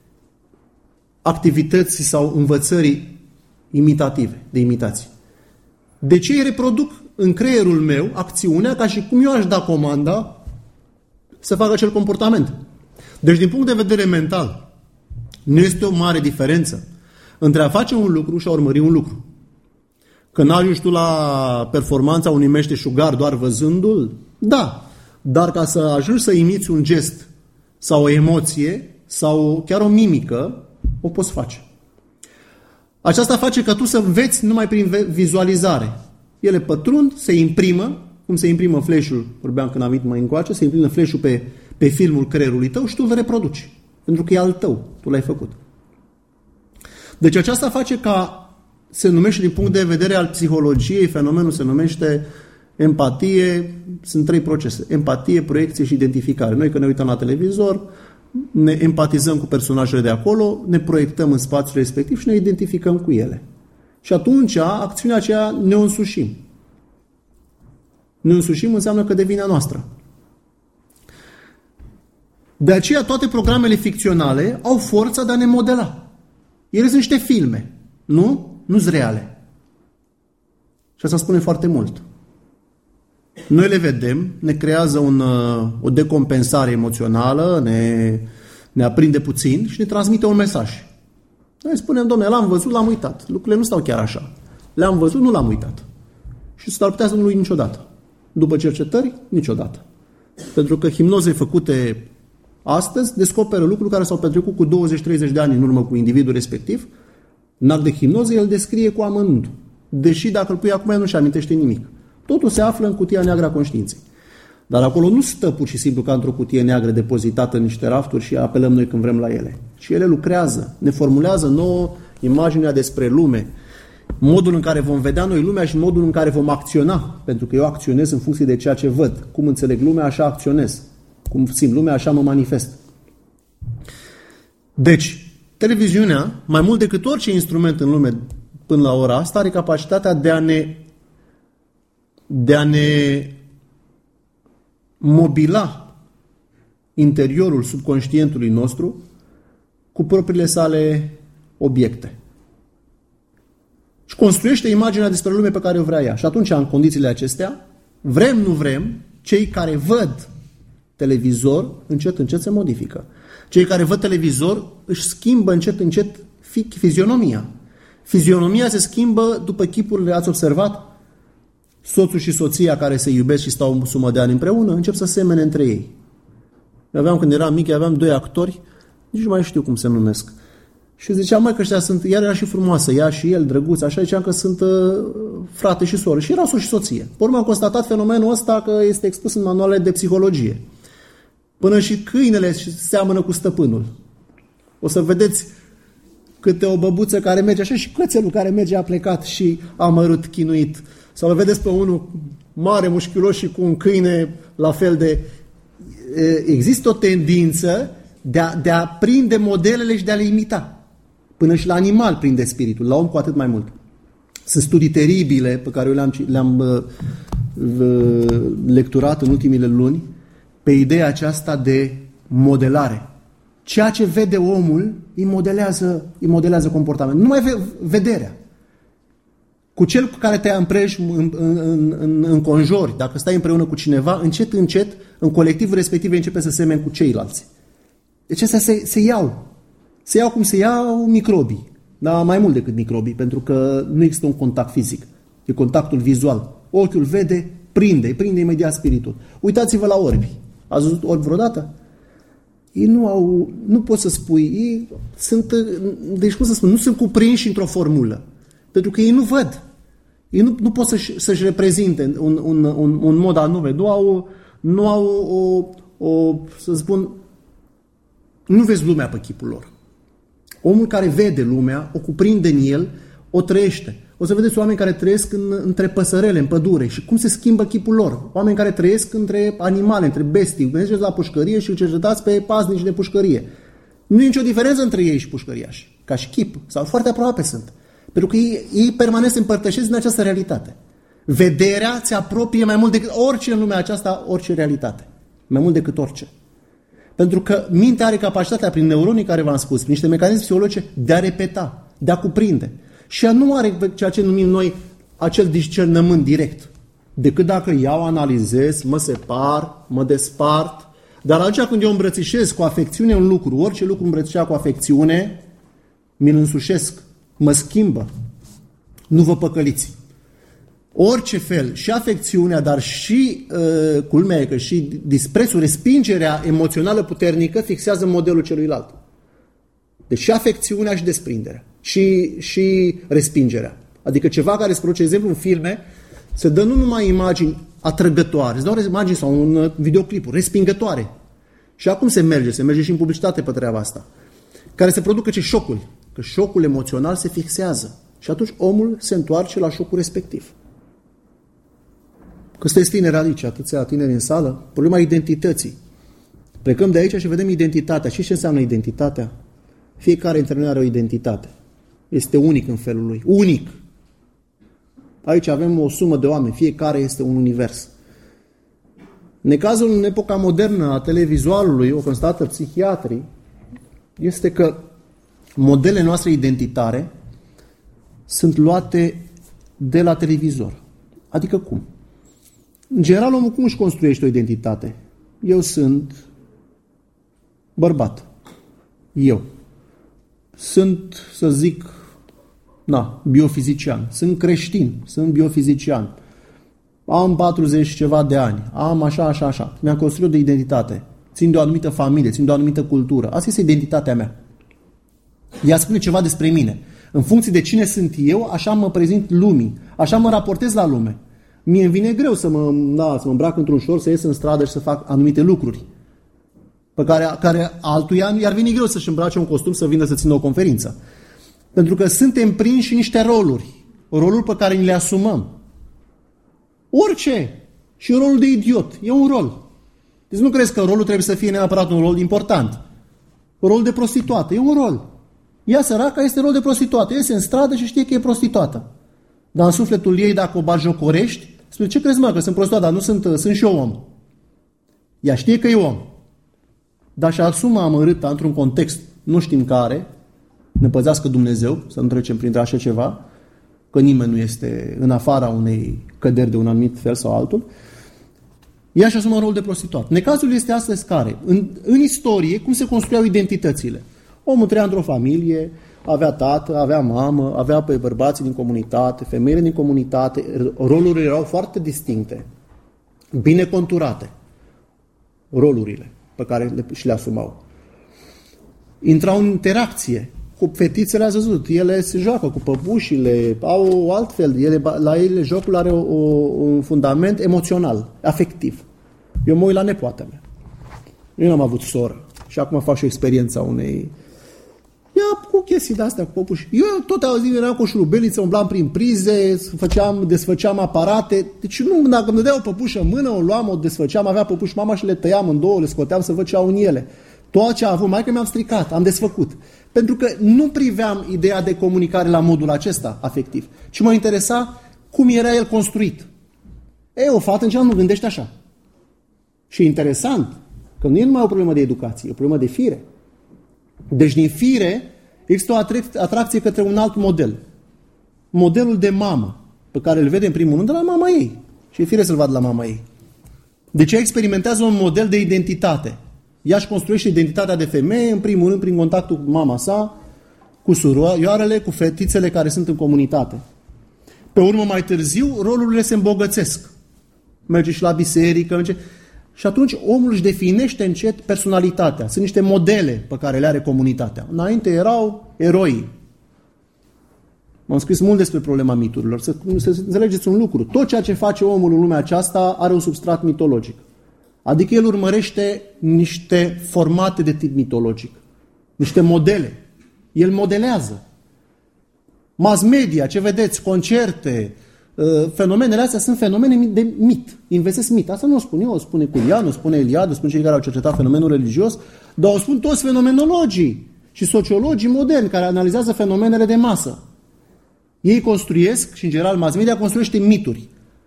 [SPEAKER 1] activității sau învățării imitative, de imitații. De ce îi reproduc în creierul meu acțiunea ca și cum eu aș da comanda să facă acel comportament? Deci, din punct de vedere mental, nu este o mare diferență între a face un lucru și a urmări un lucru. Că n-ajungi tu la performanța unui meșteșugar doar văzându-l? Da. Dar ca să ajungi să imiți un gest sau o emoție sau chiar o mimică, o poți face. Aceasta face ca tu să înveți numai prin vizualizare. Ele pătrund, se imprimă, cum se imprimă flash-ul, vorbeam când am venit mai încoace, se imprimă flash-ul pe, pe filmul creierului tău și tu îl reproduci. Pentru că e al tău, tu l-ai făcut. Deci aceasta face ca, se numește din punct de vedere al psihologiei, fenomenul se numește empatie, sunt trei procese. Empatie, proiecție și identificare. Noi când ne uităm la televizor, ne empatizăm cu personajele de acolo, ne proiectăm în spațiul respectiv și ne identificăm cu ele. Și atunci, acțiunea aceea ne însușim. Ne însușim înseamnă că devine a noastră. De aceea toate programele ficționale au forța de a ne modela. Ele sunt niște filme, nu? Nu-s reale. Și asta spune foarte mult. Noi le vedem, ne creează un, o decompensare emoțională, ne, ne aprinde puțin și ne transmite un mesaj. Noi spunem, dom'le, l-am văzut, l-am uitat. Lucrurile nu stau chiar așa. Le-am văzut, nu l-am uitat. Și s-ar putea să nu lui niciodată. După cercetări, niciodată. Pentru că hipnoze făcute astăzi descoperă lucruri care s-au petrecut cu douăzeci treizeci de ani în urmă cu individul respectiv. În act de hipnoză, el descrie cu amănuntul. Deși dacă îl pui acum, el nu-și amintește nimic. Totul se află în cutia neagră a conștiinței. Dar acolo nu stă pur și simplu ca într-o cutie neagră depozitată în niște rafturi și apelăm noi când vrem la ele. Și ele lucrează, ne formulează nouă imaginea despre lume, modul în care vom vedea noi lumea și modul în care vom acționa. Pentru că eu acționez în funcție de ceea ce văd. Cum înțeleg lumea, așa acționez. Cum simt lumea, așa mă manifest. Deci, televiziunea, mai mult decât orice instrument în lume până la ora asta, are capacitatea de a ne de a ne mobila interiorul subconștientului nostru cu propriile sale obiecte. Și construiește imaginea despre lume pe care o vrea ea. Și atunci, în condițiile acestea, vrem, nu vrem, cei care văd televizor, încet, încet se modifică. Cei care văd televizor își schimbă încet, încet fizionomia. Fizionomia se schimbă după chipurile, ați observat? Soțul și soția care se iubesc și stau o sumă de ani împreună încep să semene între ei. Aveam, când eram mic, aveam doi actori, nici nu mai știu cum se numesc. Și ziceam, măi, că ăștia sunt, iar era și frumoasă, ea și el, drăguț, așa, ziceam că sunt uh, frate și soră. Și erau soț și soție. Pe urmă am constatat fenomenul ăsta că este expus în manualele de psihologie. Până și câinele seamănă cu stăpânul. O să vedeți câte o băbuță care merge așa și cățelul care merge a plecat și amărât, chinuit. Sau îl vedeți pe unul mare, mușchiulos și cu un câine la fel de... Există o tendință de a, de a prinde modelele și de a le imita. Până și la animal prinde spiritul, la om cu atât mai mult. Sunt studii teribile pe care eu le-am, le-am uh, lecturat în ultimile luni pe ideea aceasta de modelare. Ceea ce vede omul îi modelează, îi modelează comportamentul. Numai vederea. Cu cel cu care te împreji în, în, în, în conjori, dacă stai împreună cu cineva, încet, încet, în colectivul respectiv începe să semeni cu ceilalți. Deci astea se, se iau. Se iau cum se iau microbii. Dar mai mult decât microbii, pentru că nu există un contact fizic. E contactul vizual. Ochiul vede, prinde, îi prinde imediat spiritul. Uitați-vă la orbi. Ați văzut orbi vreodată? Ei nu au, nu poți să spui, ei sunt, deci cum să spun, nu sunt cuprinși într-o formulă. Pentru că ei nu văd. Ei nu, nu pot să-și, să-și reprezinte un, un, un, un mod anume. Nu au, nu au o, o, să spun, nu vezi lumea pe chipul lor. Omul care vede lumea, o cuprinde în el, o trăiește. O să vedeți oameni care trăiesc în, între păsărele, în pădure și cum se schimbă chipul lor. Oameni care trăiesc între animale, între bestii. Mergeți la pușcărie și îl cercetați pe paznici de pușcărie. Nu e nicio diferență între ei și pușcăriași. Ca și chip. Sau foarte aproape sunt. Pentru că ei, ei permanent se împărtășesc din această realitate. Vederea ți apropie mai mult decât orice în lumea aceasta, orice realitate. Mai mult decât orice. Pentru că mintea are capacitatea, prin neuronii care v-am spus, prin niște mecanisme psihologice, de a repeta, de a cuprinde. Și ea nu are ceea ce numim noi acel discernământ direct. Decât dacă iau, analizez, mă separ, mă despart. Dar atunci când eu îmbrățișez cu afecțiune un lucru, orice lucru îmbrățișat cu afecțiune, mi-l însușesc, mă schimbă. Nu vă păcăliți. Orice fel, și afecțiunea, dar și, uh, culmea e că și disprețul, respingerea emoțională puternică fixează modelul celuilalt. Deci și afecțiunea și desprinderea. Și, și respingerea. Adică ceva care se produce, exemplu, în filme, se dă nu numai imagini atrăgătoare, se dau imagini sau un videoclipuri respingătoare. Și acum se merge, se merge și în publicitate pe treaba asta. Care se producă ce șocul. Că șocul emoțional se fixează. Și atunci omul se întoarce la șocul respectiv. Că sunteți tineri aici, atâția tineri în sală, problema identității. Plecăm de aici și vedem identitatea. Și ce înseamnă identitatea? Fiecare dintre noi are o identitate. Este unic în felul lui. Unic! Aici avem o sumă de oameni. Fiecare este un univers. Necazul în epoca modernă a televizualului, o constată psihiatrii, este că modelele noastre identitare sunt luate de la televizor. Adică cum? În general, omul cum își construiește o identitate? Eu sunt bărbat. Eu. Sunt, să zic, na, biofizician. Sunt creștin. Sunt biofizician. Am patruzeci ceva de ani. Am așa, așa, așa. Mi-am construit de identitate. Țin de o anumită familie, țin de o anumită cultură. Asta este identitatea mea. Ea spune ceva despre mine. În funcție de cine sunt eu, așa mă prezint lumii. Așa mă raportez la lume. Mie îmi vine greu să mă, da, să mă îmbrac într-un șor, să ies în stradă și să fac anumite lucruri. Pe care, care altuia i-ar vine greu să-și îmbrace un costum să vină să țină o conferință. Pentru că suntem prinși în niște roluri. Roluri pe care ni le asumăm. Orice. Și rolul de idiot. E un rol. Deci nu crezi că rolul trebuie să fie neapărat un rol important. Rolul de prostituată. E un rol. Ea săraca este rol de prostituată. Iese în stradă și știe că e prostituată. Dar în sufletul ei, dacă o batjocorești, spune, ce crezi, mă, că sunt prostituată, dar nu sunt, sunt și eu om. Ea știe că e om. Dar și-a asumă amărâta într-un context, nu știm care, ne păzească Dumnezeu, să nu trecem printre așa ceva, că nimeni nu este în afara unei căderi de un anumit fel sau altul, ea și asumă rolul de prostituat. Necazul este astăzi care? În, în istorie, cum se construiau identitățile? Omul trăia într-o familie, avea tată, avea mamă, avea pe bărbații din comunitate, femeile din comunitate, rolurile erau foarte distincte, bine conturate, rolurile pe care le, și le asumau. Intrau în interacție cu fetițele, ați văzut, ele se joacă cu păpușile, au altfel, ele, la ele jocul are o, o, un fundament emoțional, afectiv. Eu mă uit la nepoata mea. Eu n-am avut soră și acum fac și o experiență a unei. Ia cu chestii de-astea, cu păpuși. Eu tot auzit, eram cu o șurubeliță, umblam prin prize, făceam, desfăceam aparate. Deci nu, dacă îmi dădea o păpușă în mână, o luam, o desfăceam, avea păpuși mama și le tăiam în două, le scoteam să văd ce au în ele. Tot ce a avut, mai că mi-am stricat, am desfăcut. Pentru că nu priveam ideea de comunicare la modul acesta afectiv, ci mă interesa cum era el construit. E, o fată în general nu gândește așa. Și e interesant că nu e numai o problemă de educație, e o problemă de fire. Deci din fire există o atracție către un alt model. Modelul de mamă, pe care îl vede în primul rând de la mama ei. Și e fire să-l vadă la mama ei. Deci ea experimentează un model de identitate. Ea își construiește identitatea de femeie, în primul rând, prin contactul cu mama sa, cu suroarele, cu fetițele care sunt în comunitate. Pe urmă, mai târziu, rolurile se îmbogățesc. Merge și la biserică, merge. Și atunci omul își definește încet personalitatea. Sunt niște modele pe care le are comunitatea. Înainte erau eroi. M-am scris mult despre problema miturilor. Să, să înțelegeți un lucru. Tot ceea ce face omul în lumea aceasta are un substrat mitologic. Adică el urmărește niște formate de tip mitologic. Niște modele. El modelează. Mass media, ce vedeți, concerte, fenomenele astea sunt fenomene de mit. Investesc mit. Asta nu o spun eu, o spune Culianu, o spune Eliade, o spun cei care au cercetat fenomenul religios, dar o spun toți fenomenologii și sociologii moderni care analizează fenomenele de masă. Ei construiesc, și în general mass media construiește mituri.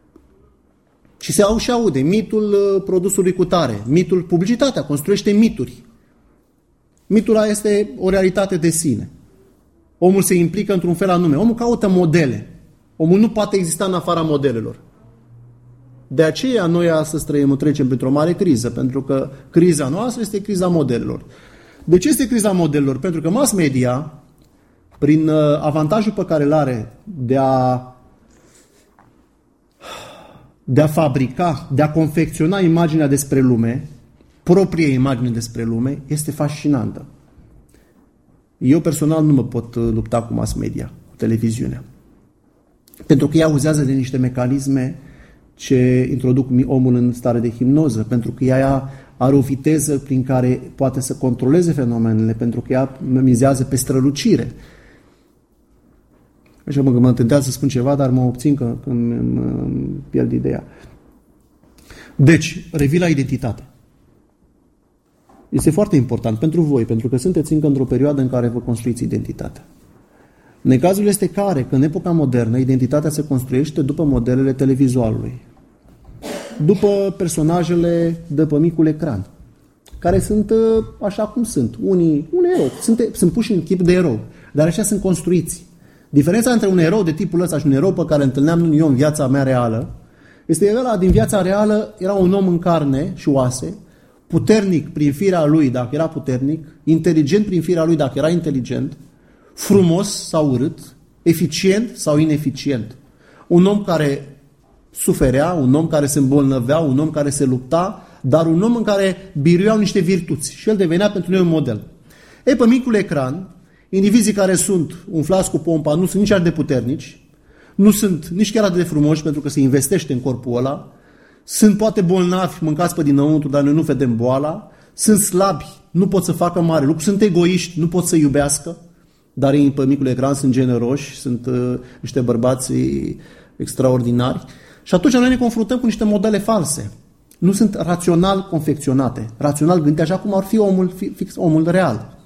[SPEAKER 1] Și se au și aude. Mitul produsului cu tare, mitul, publicitatea construiește mituri. Mitul este o realitate de sine. Omul se implică într-un fel anume. Omul caută modele. Omul nu poate exista în afara modelelor. De aceea noi astăzi trăim, trecem printr-o mare criză, pentru că criza noastră este criza modelelor. De ce este criza modelelor? Pentru că mass media, prin avantajul pe care îl are de a de a fabrica, de a confecționa imaginea despre lume, propria imagine despre lume, este fascinantă. Eu personal nu mă pot lupta cu mass media, cu televiziunea. Pentru că ea uzează de niște mecanisme ce introduc omul în stare de hipnoză, pentru că ea are o viteză prin care poate să controleze fenomenele, pentru că ea mizează pe strălucire. Așa mă, mă tentează să spun ceva, dar mă obțin că, că îmi, îmi pierd ideea. Deci, revii la identitate. Este foarte important pentru voi, pentru că sunteți încă într-o perioadă în care vă construiți identitatea. Necazul este care, că în epoca modernă, identitatea se construiește după modelele televizualului, după personajele de pe micul ecran, care sunt așa cum sunt. Unii, un erou, sunt, sunt puși în chip de erou, dar așa sunt construiți. Diferența între un erou de tipul ăsta și un erou pe care îl întâlneam eu în viața mea reală, este că ăla din viața reală era un om în carne și oase, puternic prin firea lui dacă era puternic, inteligent prin firea lui dacă era inteligent, frumos sau urât, eficient sau ineficient. Un om care suferea, un om care se îmbolnăvea, un om care se lupta, dar un om în care biruiau niște virtuți și el devenea pentru noi un model. Ei, pe micul ecran, indivizii care sunt umflați cu pompa nu sunt nici atât de puternici, nu sunt nici chiar atât de frumoși pentru că se investește în corpul ăla, sunt poate bolnavi, mâncați pe dinăuntru, dar noi nu vedem boala, sunt slabi, nu pot să facă mare lucru, sunt egoiști, nu pot să iubească, dar ei pe micul ecran sunt generoși, sunt uh, niște bărbați extraordinari. Și atunci noi ne confruntăm cu niște modele false. Nu sunt rațional confecționate, rațional gândite așa cum ar fi omul, fix omul real.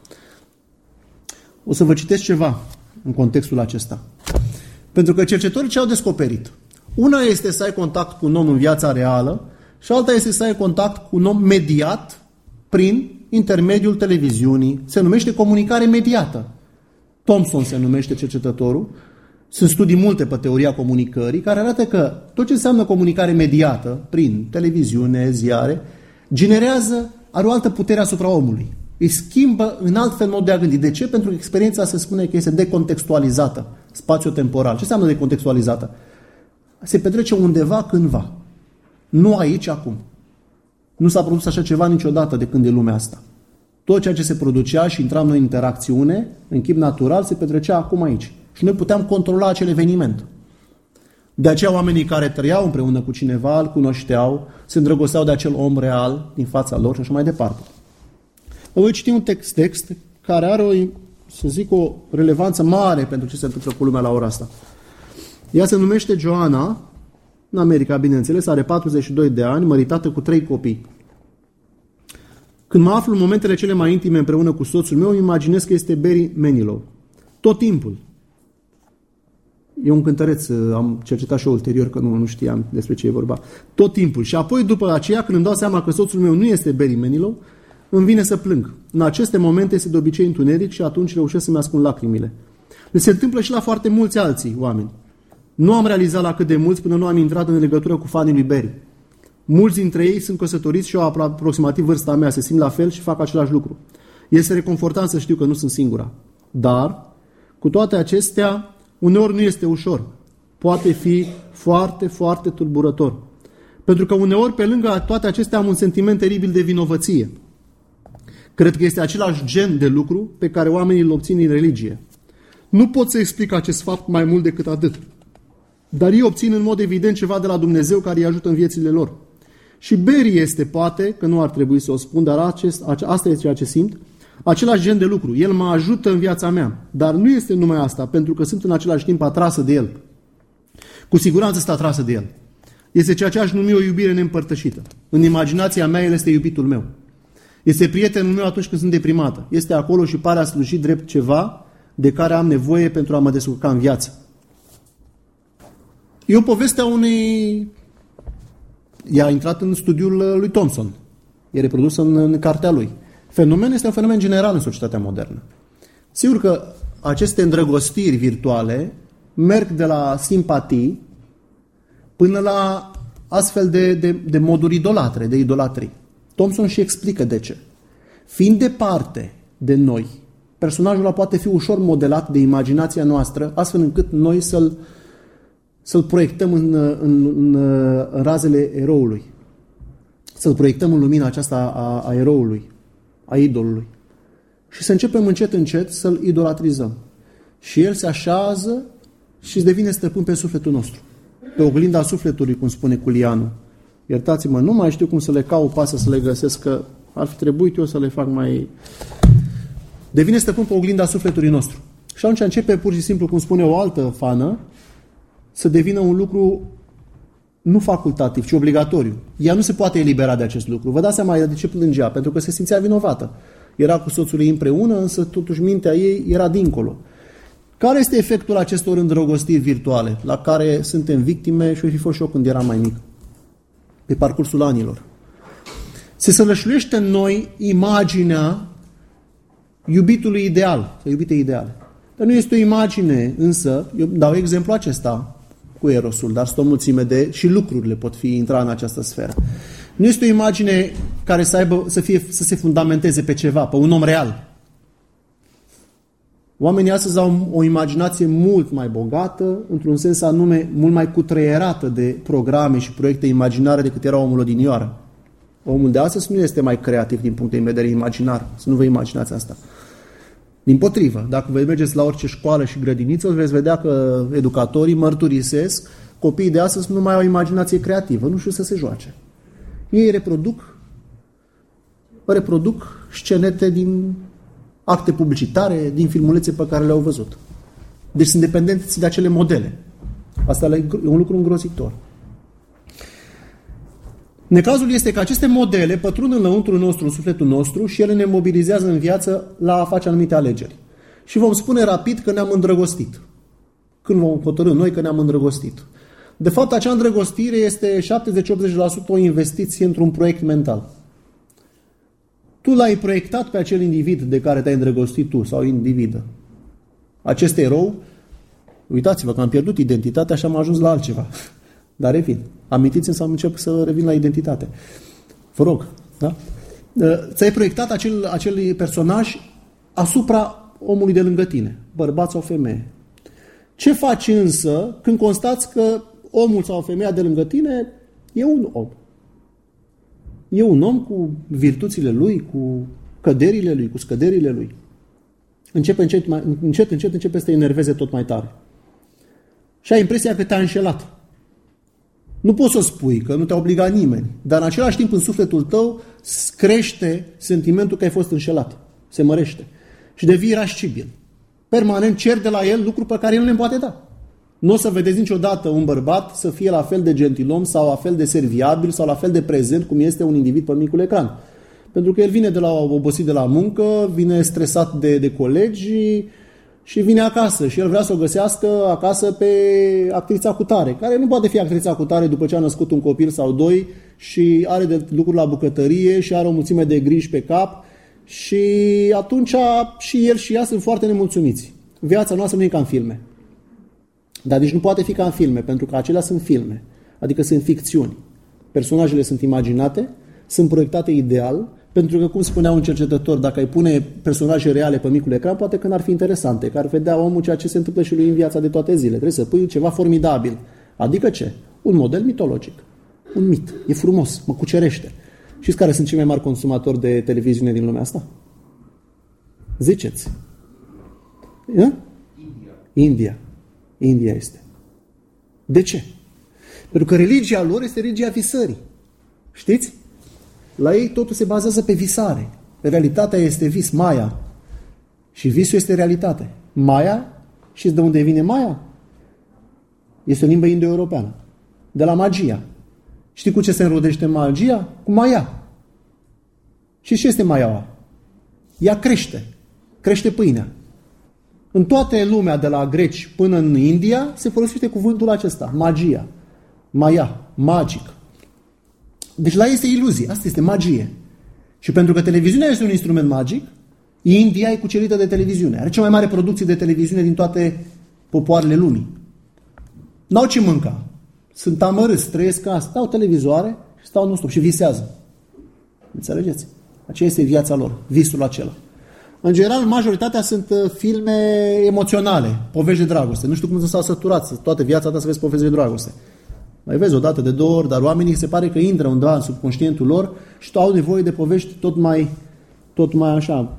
[SPEAKER 1] O să vă citesc ceva în contextul acesta. Pentru că cercetătorii ce au descoperit? Una este să ai contact cu un om în viața reală și alta este să ai contact cu un om mediat prin intermediul televiziunii. Se numește comunicare mediată. Thomson se numește cercetătorul. Sunt studii multe pe teoria comunicării care arată că tot ce înseamnă comunicare mediată prin televiziune, ziare, generează, are o altă putere asupra omului. Îi schimbă în alt fel mod de a gândi. De ce? Pentru că experiența se spune că este decontextualizată, spațio-temporal. Ce înseamnă decontextualizată? Se petrece undeva cândva. Nu aici, acum. Nu s-a produs așa ceva niciodată de când e lumea asta. Tot ceea ce se producea și intram noi în interacțiune, în chip natural, se petrecea acum aici. Și noi puteam controla acel eveniment. De aceea oamenii care trăiau împreună cu cineva, îl cunoșteau, se îndrăgosteau de acel om real din fața lor și așa mai departe. Vă voi citi un text, text care are o, să zic, o relevanță mare pentru ce se întâmplă cu lumea la ora asta. Ea se numește Joana, în America, bineînțeles, are patruzeci și doi de ani, măritată cu trei copii. Când mă aflu în momentele cele mai intime împreună cu soțul meu, îmi imaginez că este Barry Manilow. Tot timpul. E un cântăreț, am cercetat și eu ulterior, că nu, nu știam despre ce e vorba. Tot timpul. Și apoi, după aceea, când îmi dau seama că soțul meu nu este Barry Manilow, îmi vine să plâng. În aceste momente este de obicei întuneric și atunci reușesc să-mi ascund lacrimile. Deci se întâmplă și la foarte mulți alții oameni. Nu am realizat la cât de mulți până nu am intrat în legătură cu fanii lui Barry. Mulți dintre ei sunt căsătoriți și au aproximativ vârsta mea, se simt la fel și fac același lucru. Este reconfortant să știu că nu sunt singura. Dar, cu toate acestea, uneori nu este ușor. Poate fi foarte, foarte tulburător. Pentru că uneori, pe lângă toate acestea, am un sentiment teribil de vinovăție. Cred că este același gen de lucru pe care oamenii îl obțin în religie. Nu pot să explic acest fapt mai mult decât atât. Dar ei obțin în mod evident ceva de la Dumnezeu care îi ajută în viețile lor. Și Barry este, poate, că nu ar trebui să o spun, dar acest, asta este ceea ce simt, același gen de lucru. El mă ajută în viața mea. Dar nu este numai asta, pentru că sunt în același timp atrasă de el. Cu siguranță sunt atrasă de el. Este ceea ce aș numi o iubire neîmpărtășită. În imaginația mea, el este iubitul meu. Este prietenul meu atunci când sunt deprimată. Este acolo și pare a sluji drept ceva de care am nevoie pentru a mă descurca în viață. E o poveste a unei... Ea a intrat în studiul lui Thomson. E reprodus în, în cartea lui. Fenomenul este un fenomen general în societatea modernă. Sigur că aceste îndrăgostiri virtuale merg de la simpatii până la astfel de, de, de moduri idolatre, de idolatrii. Thomson și explică de ce. Fiind departe de noi, personajul ăla poate fi ușor modelat de imaginația noastră, astfel încât noi să-l să-l proiectăm în, în, în, în razele eroului, să-l proiectăm în lumina aceasta a, a eroului, a idolului. Și să începem încet, încet să-l idolatrizăm. Și el se așează și îți devine stăpân pe sufletul nostru. Pe oglinda sufletului, cum spune Culianu. Iertați-mă, nu mai știu cum să le caut pasă să le găsesc, că ar fi trebuit eu să le fac mai... Devine stăpân pe oglinda sufletului nostru. Și atunci începe pur și simplu, cum spune o altă fană, să devină un lucru nu facultativ, ci obligatoriu. Ea nu se poate elibera de acest lucru. Vă dați seama de ce plângea? Pentru că se simțea vinovată. Era cu soțul ei împreună, însă totuși mintea ei era dincolo. Care este efectul acestor îndrăgostiri virtuale, la care suntem victime și o fi fost și eu când eram mai mic, pe parcursul anilor? Se sălășluiește în noi imaginea iubitului ideal, sau iubite ideale. Dar nu este o imagine, însă, eu dau exemplu acesta cu erosul, dar sunt o mulțime de, și lucrurile pot fi intra în această sferă. Nu este o imagine care să aibă, să, fie, să se fundamenteze pe ceva, pe un om real. Oamenii astăzi au o imaginație mult mai bogată, într-un sens anume, mult mai cutreierată de programe și proiecte imaginare decât era omul odinioară. Omul de astăzi nu este mai creativ din punct de vedere imaginar. Să nu vă imaginați asta. Dimpotrivă, dacă vă mergeți la orice școală și grădiniță, veți vedea că educatorii mărturisesc, copiii de astăzi nu mai au imaginație creativă, nu știu să se joace. Ei reproduc, reproduc scenete din acte publicitare, din filmulețe pe care le-au văzut. Deci sunt dependenți de acele modele. Asta e un lucru îngrozitor. Necazul este că aceste modele pătrund înăuntru nostru, în sufletul nostru, și ele ne mobilizează în viață la a face anumite alegeri. Și vom spune rapid că ne-am îndrăgostit. Când vom hotărî noi că ne-am îndrăgostit. De fapt, acea îndrăgostire este șaptezeci-optzeci la sută o investiție într-un proiect mental. Tu l-ai proiectat pe acel individ de care te-ai îndrăgostit tu, sau individă. Acest erou, uitați-vă că am pierdut identitatea și am ajuns la altceva. Dar revin. Amintiți-mi să încep să revin la identitate. Vă rog. Da? Ți-ai proiectat acel, acel personaj asupra omului de lângă tine, bărbat sau femeie. Ce faci însă când constați că omul sau femeia de lângă tine e un om? E un om cu virtuțile lui, cu căderile lui, cu scăderile lui. Începe încet, mai, încet, încet începe să te enerveze tot mai tare. Și ai impresia că te-a înșelat. Nu poți să spui, că nu te-a obligat nimeni, dar în același timp în sufletul tău crește sentimentul că ai fost înșelat. Se mărește. Și devii irascibil. Permanent cer de la el lucruri pe care el nu le poate da. Nu o să vedeți niciodată un bărbat să fie la fel de gentilom sau la fel de serviabil sau la fel de prezent cum este un individ pe micul ecran. Pentru că el vine de la obosit de la muncă, vine stresat de, de colegi și vine acasă și el vrea să o găsească acasă pe actrița cutare, care nu poate fi actrița cutare după ce a născut un copil sau doi și are de lucruri la bucătărie și are o mulțime de griji pe cap și atunci și el și ea sunt foarte nemulțumiți. Viața noastră nu e ca în filme. Dar nici nu poate fi ca în filme, pentru că acelea sunt filme, adică sunt ficțiuni. Personajele sunt imaginate, sunt proiectate ideal, pentru că, cum spunea un cercetător, dacă ai pune personaje reale pe micul ecran, poate că n-ar fi interesante, că ar vedea omul ceea ce se întâmplă și lui în viața de toate zile. Trebuie să pui ceva formidabil. Adică ce? Un model mitologic. Un mit. E frumos, mă cucerește. Știți care sunt cei mai mari consumatori de televiziune din lumea asta? Ziceți. India. India. India este. De ce? Pentru că religia lor este religia visării. Știți? La ei totul se bazează pe visare. Realitatea este vis, Maya. Și visul este realitate. Maya, știți de unde vine Maya? Este o limbă indo-europeană. De la magia. Știi cu ce se înrodește magia? Cu Maya. Și ce este Maiaua? Ea crește. Crește pâinea. În toată lumea, de la greci până în India, se folosește cuvântul acesta, magia. Maya, magic. Deci la ei este iluzie, asta este magie. Și pentru că televiziunea este un instrument magic, India e cucerită de televiziune. Are cea mai mare producție de televiziune din toate popoarele lumii. N-au ce mânca. Sunt amărâți, trăiesc ca asta. Stau televizoare și stau non-stop și visează. Înțelegeți? Aceea este viața lor, visul acela. În general, majoritatea sunt filme emoționale, povești de dragoste. Nu știu cum să s-au săturat toată viața ta să vezi povești de dragoste. Mai vezi o dată, de două ori, dar oamenii se pare că intră undeva în subconștientul lor și au nevoie de povești tot mai, tot mai așa.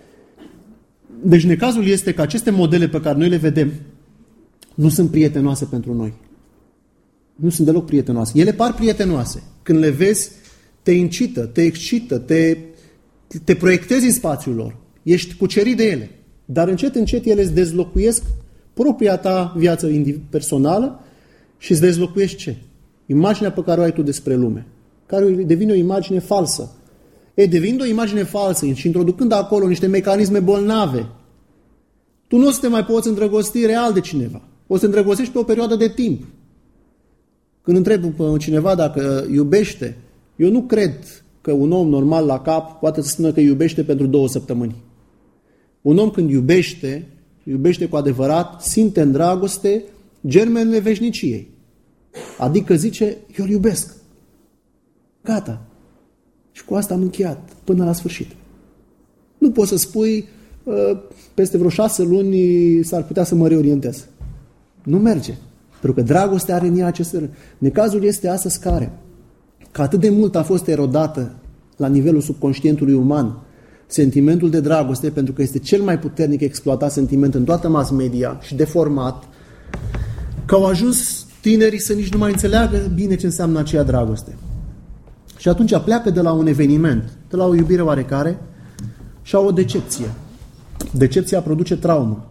[SPEAKER 1] Deci necazul este că aceste modele pe care noi le vedem nu sunt prietenoase pentru noi. Nu sunt deloc prietenoase. Ele par prietenoase. Când le vezi, te incită, te excită, te, te proiectezi în spațiul lor. Ești cucerit de ele. Dar încet, încet ele îți dezlocuiesc propria ta viață personală și îți dezlocuiești ce? Imaginea pe care o ai tu despre lume. Care devine o imagine falsă. E, devenind o imagine falsă și introducând acolo niște mecanisme bolnave, tu nu o să te mai poți îndrăgosti real de cineva. O să te îndrăgostești pe o perioadă de timp. Când întrebi pe cineva dacă iubește, eu nu cred că un om normal la cap poate să spună că iubește pentru două săptămâni. Un om când iubește, iubește cu adevărat, simte în dragoste germenele veșniciei. Adică zice, eu îl iubesc. Gata. Și cu asta am încheiat până la sfârșit. Nu poți să spui, peste vreo șase luni s-ar putea să mă reorientez. Nu merge. Pentru că dragostea are în ea acest... Necazul este astăzi care? Că atât de mult a fost erodată la nivelul subconștientului uman sentimentul de dragoste, pentru că este cel mai puternic exploatat sentiment în toată mass media și deformat, că au ajuns tinerii să nici nu mai înțeleagă bine ce înseamnă aceea dragoste. Și atunci pleacă de la un eveniment, de la o iubire oarecare și au o decepție. Decepția produce traumă.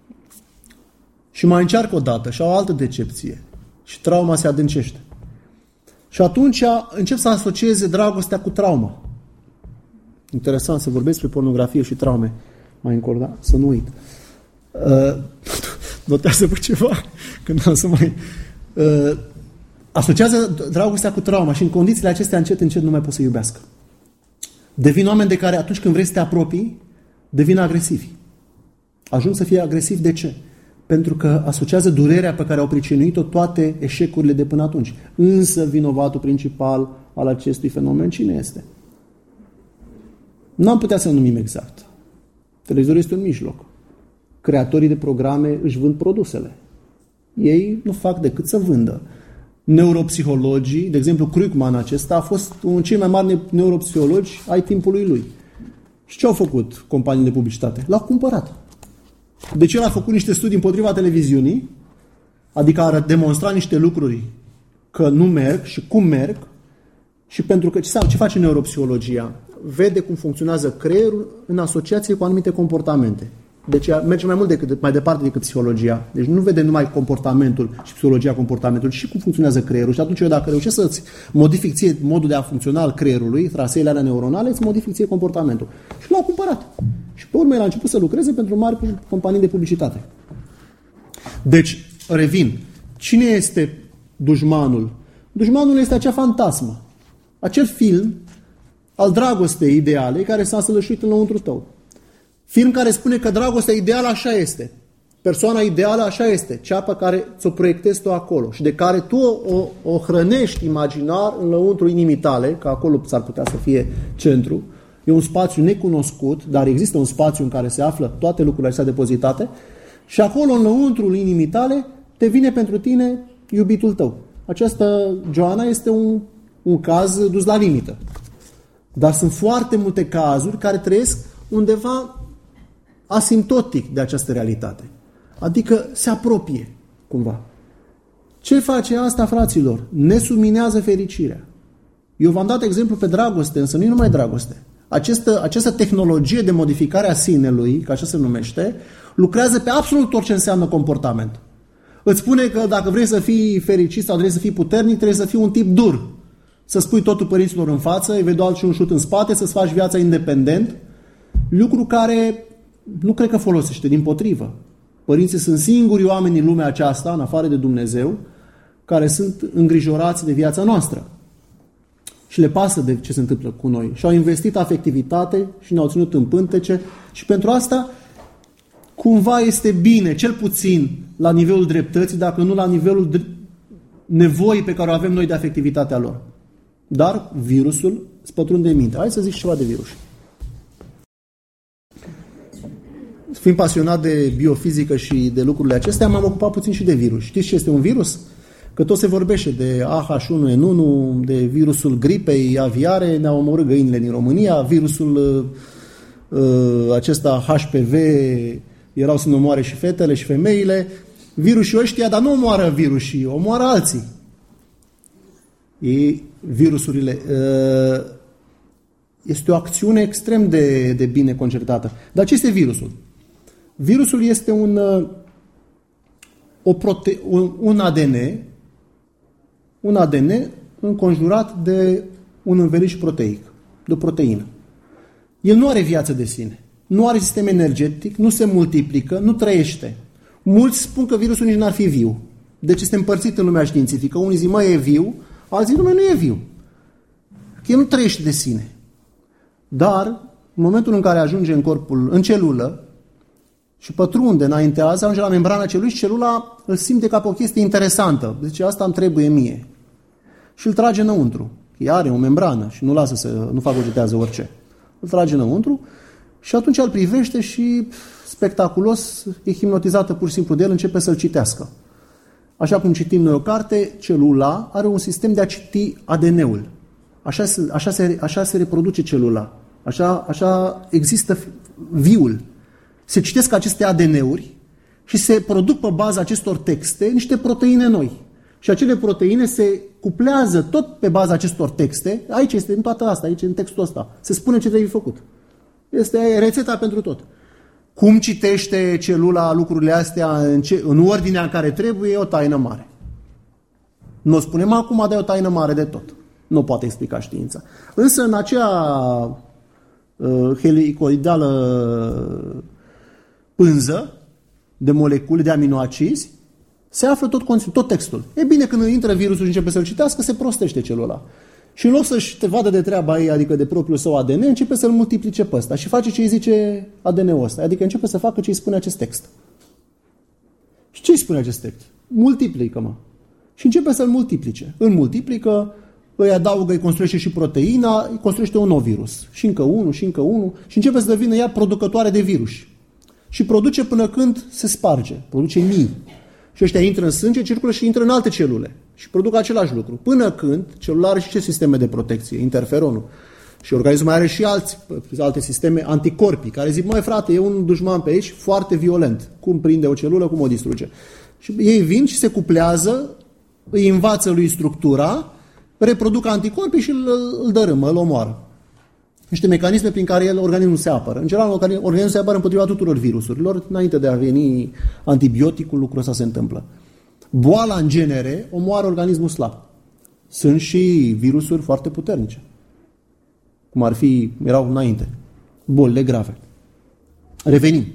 [SPEAKER 1] Și mai încearcă o dată și au o altă decepție. Și trauma se adâncește. Și atunci încep să asocieze dragostea cu trauma. Interesant să vorbesc despre pornografie și traume. Mai încolo, da? Să nu uit. Uh, notează pe ceva când am să mai... Uh, asociază dragostea cu trauma și în condițiile acestea încet, încet nu mai pot să iubească. Devin oameni de care atunci când vrei să te apropii, devin agresivi. Ajung să fie agresivi. De ce? Pentru că asociază durerea pe care au pricinuit-o toate eșecurile de până atunci. Însă vinovatul principal al acestui fenomen cine este? N-am putea să numim exact. Televizorul este un mijloc. Creatorii de programe își vând produsele. Ei nu fac decât să vândă. Neuropsihologii, de exemplu Krugman acesta a fost unul cei mai mari neuropsihologi ai timpului lui. Și ce au făcut companiile de publicitate? L-au cumpărat. Deci el a făcut niște studii împotriva televiziunii, adică a demonstrat niște lucruri că nu merg și cum merg, și pentru că ce, ce face neuropsihologia? Vede cum funcționează creierul în asociație cu anumite comportamente. Deci merge mai mult decât, mai departe decât psihologia. Deci nu vede numai comportamentul și psihologia comportamentului, și cum funcționează creierul. Și atunci eu dacă reușesc să-ți modific ție modul de a funcționa al creierului, traseele alea neuronale, îți modific ție comportamentul. Și l-au cumpărat. Și pe urmă el a început să lucreze pentru mari companii de publicitate. Deci, revin. Cine este dușmanul? Dușmanul este acea fantasmă. Acel film al dragostei ideale care s-a sălășuit înăuntru tău. Film care spune că dragostea ideală așa este. Persoana ideală așa este. Cea pe care ți-o proiectezi tu acolo și de care tu o, o hrănești imaginar înăuntru inimii tale, că acolo s-ar putea să fie centru. E un spațiu necunoscut, dar există un spațiu în care se află toate lucrurile astea depozitate și acolo, înăuntrul inimii tale, te vine pentru tine iubitul tău. Această Joana este un, un caz dus la limită. Dar sunt foarte multe cazuri care trăiesc undeva asimptotic de această realitate. Adică se apropie, cumva. Ce face asta, fraților? Ne subminează fericirea. Eu v-am dat exemplu pe dragoste, însă nu e numai dragoste. Această, această tehnologie de modificare a sinelui, ca așa se numește, lucrează pe absolut tot ce înseamnă comportament. Îți spune că dacă vrei să fii fericit sau vrei să fii puternic, trebuie să fii un tip dur. Să spui totul părinților în față, eventual și un șut în spate, să-ți faci viața independent. Lucru care nu cred că folosește, dimpotrivă. Părinții sunt singurii oameni în lumea aceasta, în afară de Dumnezeu, care sunt îngrijorați de viața noastră. Și le pasă de ce se întâmplă cu noi. Și au investit afectivitate și ne-au ținut în pântece. Și pentru asta, cumva este bine, cel puțin la nivelul dreptății, dacă nu la nivelul nevoii pe care o avem noi de afectivitatea lor. Dar virusul spătrunde în minte. Hai să zic ceva de virus. fiind pasionat de biofizică și de lucrurile acestea, m-am ocupat puțin și de virus. Știți ce este un virus? Că tot se vorbește de A H unu N unu, de virusul gripei aviare, ne-au omorât găinile din România, virusul uh, acesta H P V, erau să ne omoare și fetele și femeile. Virusii ăștia, dar nu omoară virusii, omoară alții. Ei, virusurile... Uh, este o acțiune extrem de, de bine concertată. Dar ce este virusul? Virusul este un, o prote- un, un A D N, un A D N înconjurat de un înveliș proteic, de o proteină. El nu are viață de sine, nu are sistem energetic, nu se multiplică, nu trăiește. Mulți spun că virusul nici n-ar fi viu. Deci este împărțit în lumea științifică. Unii zic, mă, e viu, alții zic, nu e viu. Că el nu trăiește de sine. Dar, în momentul în care ajunge în corpul, în celulă, și pătrunde, înaintează, ajunge la membrana celulei și celula îl simte ca pe o chestie interesantă. Zice, asta îmi trebuie mie. Și îl trage înăuntru. Ea are o membrană și nu lasă să nu fagocitează orice. Îl trage înăuntru și atunci îl privește și, spectaculos, e hipnotizată pur și simplu de el, începe să-l citească. Așa cum citim noi o carte, celula are un sistem de a citi A D N-ul. Așa se, așa se, așa se reproduce celula. Așa, așa există viul. Se citesc aceste A D N-uri și se produc pe baza acestor texte niște proteine noi. Și acele proteine se cuplează tot pe baza acestor texte. Aici este în toată asta, aici în textul ăsta. Se spune ce trebuie făcut. Este rețeta pentru tot. Cum citește celula lucrurile astea în, ce, în ordinea în care trebuie, e o taină mare. Nu o spunem acum, dar e o taină mare de tot. Nu poate explica știința. Însă în acea uh, helicoidală pânză de molecule, de aminoacizi, se află tot, tot textul. E bine, când intră virusul și începe să-l citească, se prostește celula. Și în loc să-și te vadă de treaba ei, adică de propriul său A D N, începe să-l multiplice pe ăsta și face ce îi zice A D N-ul ăsta. Adică începe să facă ce îi spune acest text. Și ce îi spune acest text? Multiplică-mă. Și începe să-l multiplice. Îl multiplică, îi adaugă, îi construiește și proteina, îi construiește un nou virus. Și încă unul, și încă unul. Și începe să devină ea producătoare de virus. Și produce până când se sparge. Produce mii. Și ăștia intră în sânge, circulă și intră în alte celule. Și produc același lucru. Până când celula are și ce sisteme de protecție? Interferonul. Și organismul mai are și alți, alte sisteme, anticorpii, care zic, măi frate, e un dușman pe aici foarte violent. Cum prinde o celulă, cum o distruge. Și ei vin și se cuplează, îi învață lui structura, reproduc anticorpii și îl, îl dărâmă, îl omoară. Niște mecanisme prin care el, organismul se apără. În general, organismul se apără împotriva tuturor virusurilor. Înainte de a veni antibioticul, lucrul ăsta se întâmplă. Boala, în genere, omoară organismul slab. Sunt și virusuri foarte puternice. Cum ar fi, erau înainte, bolile grave. Revenim.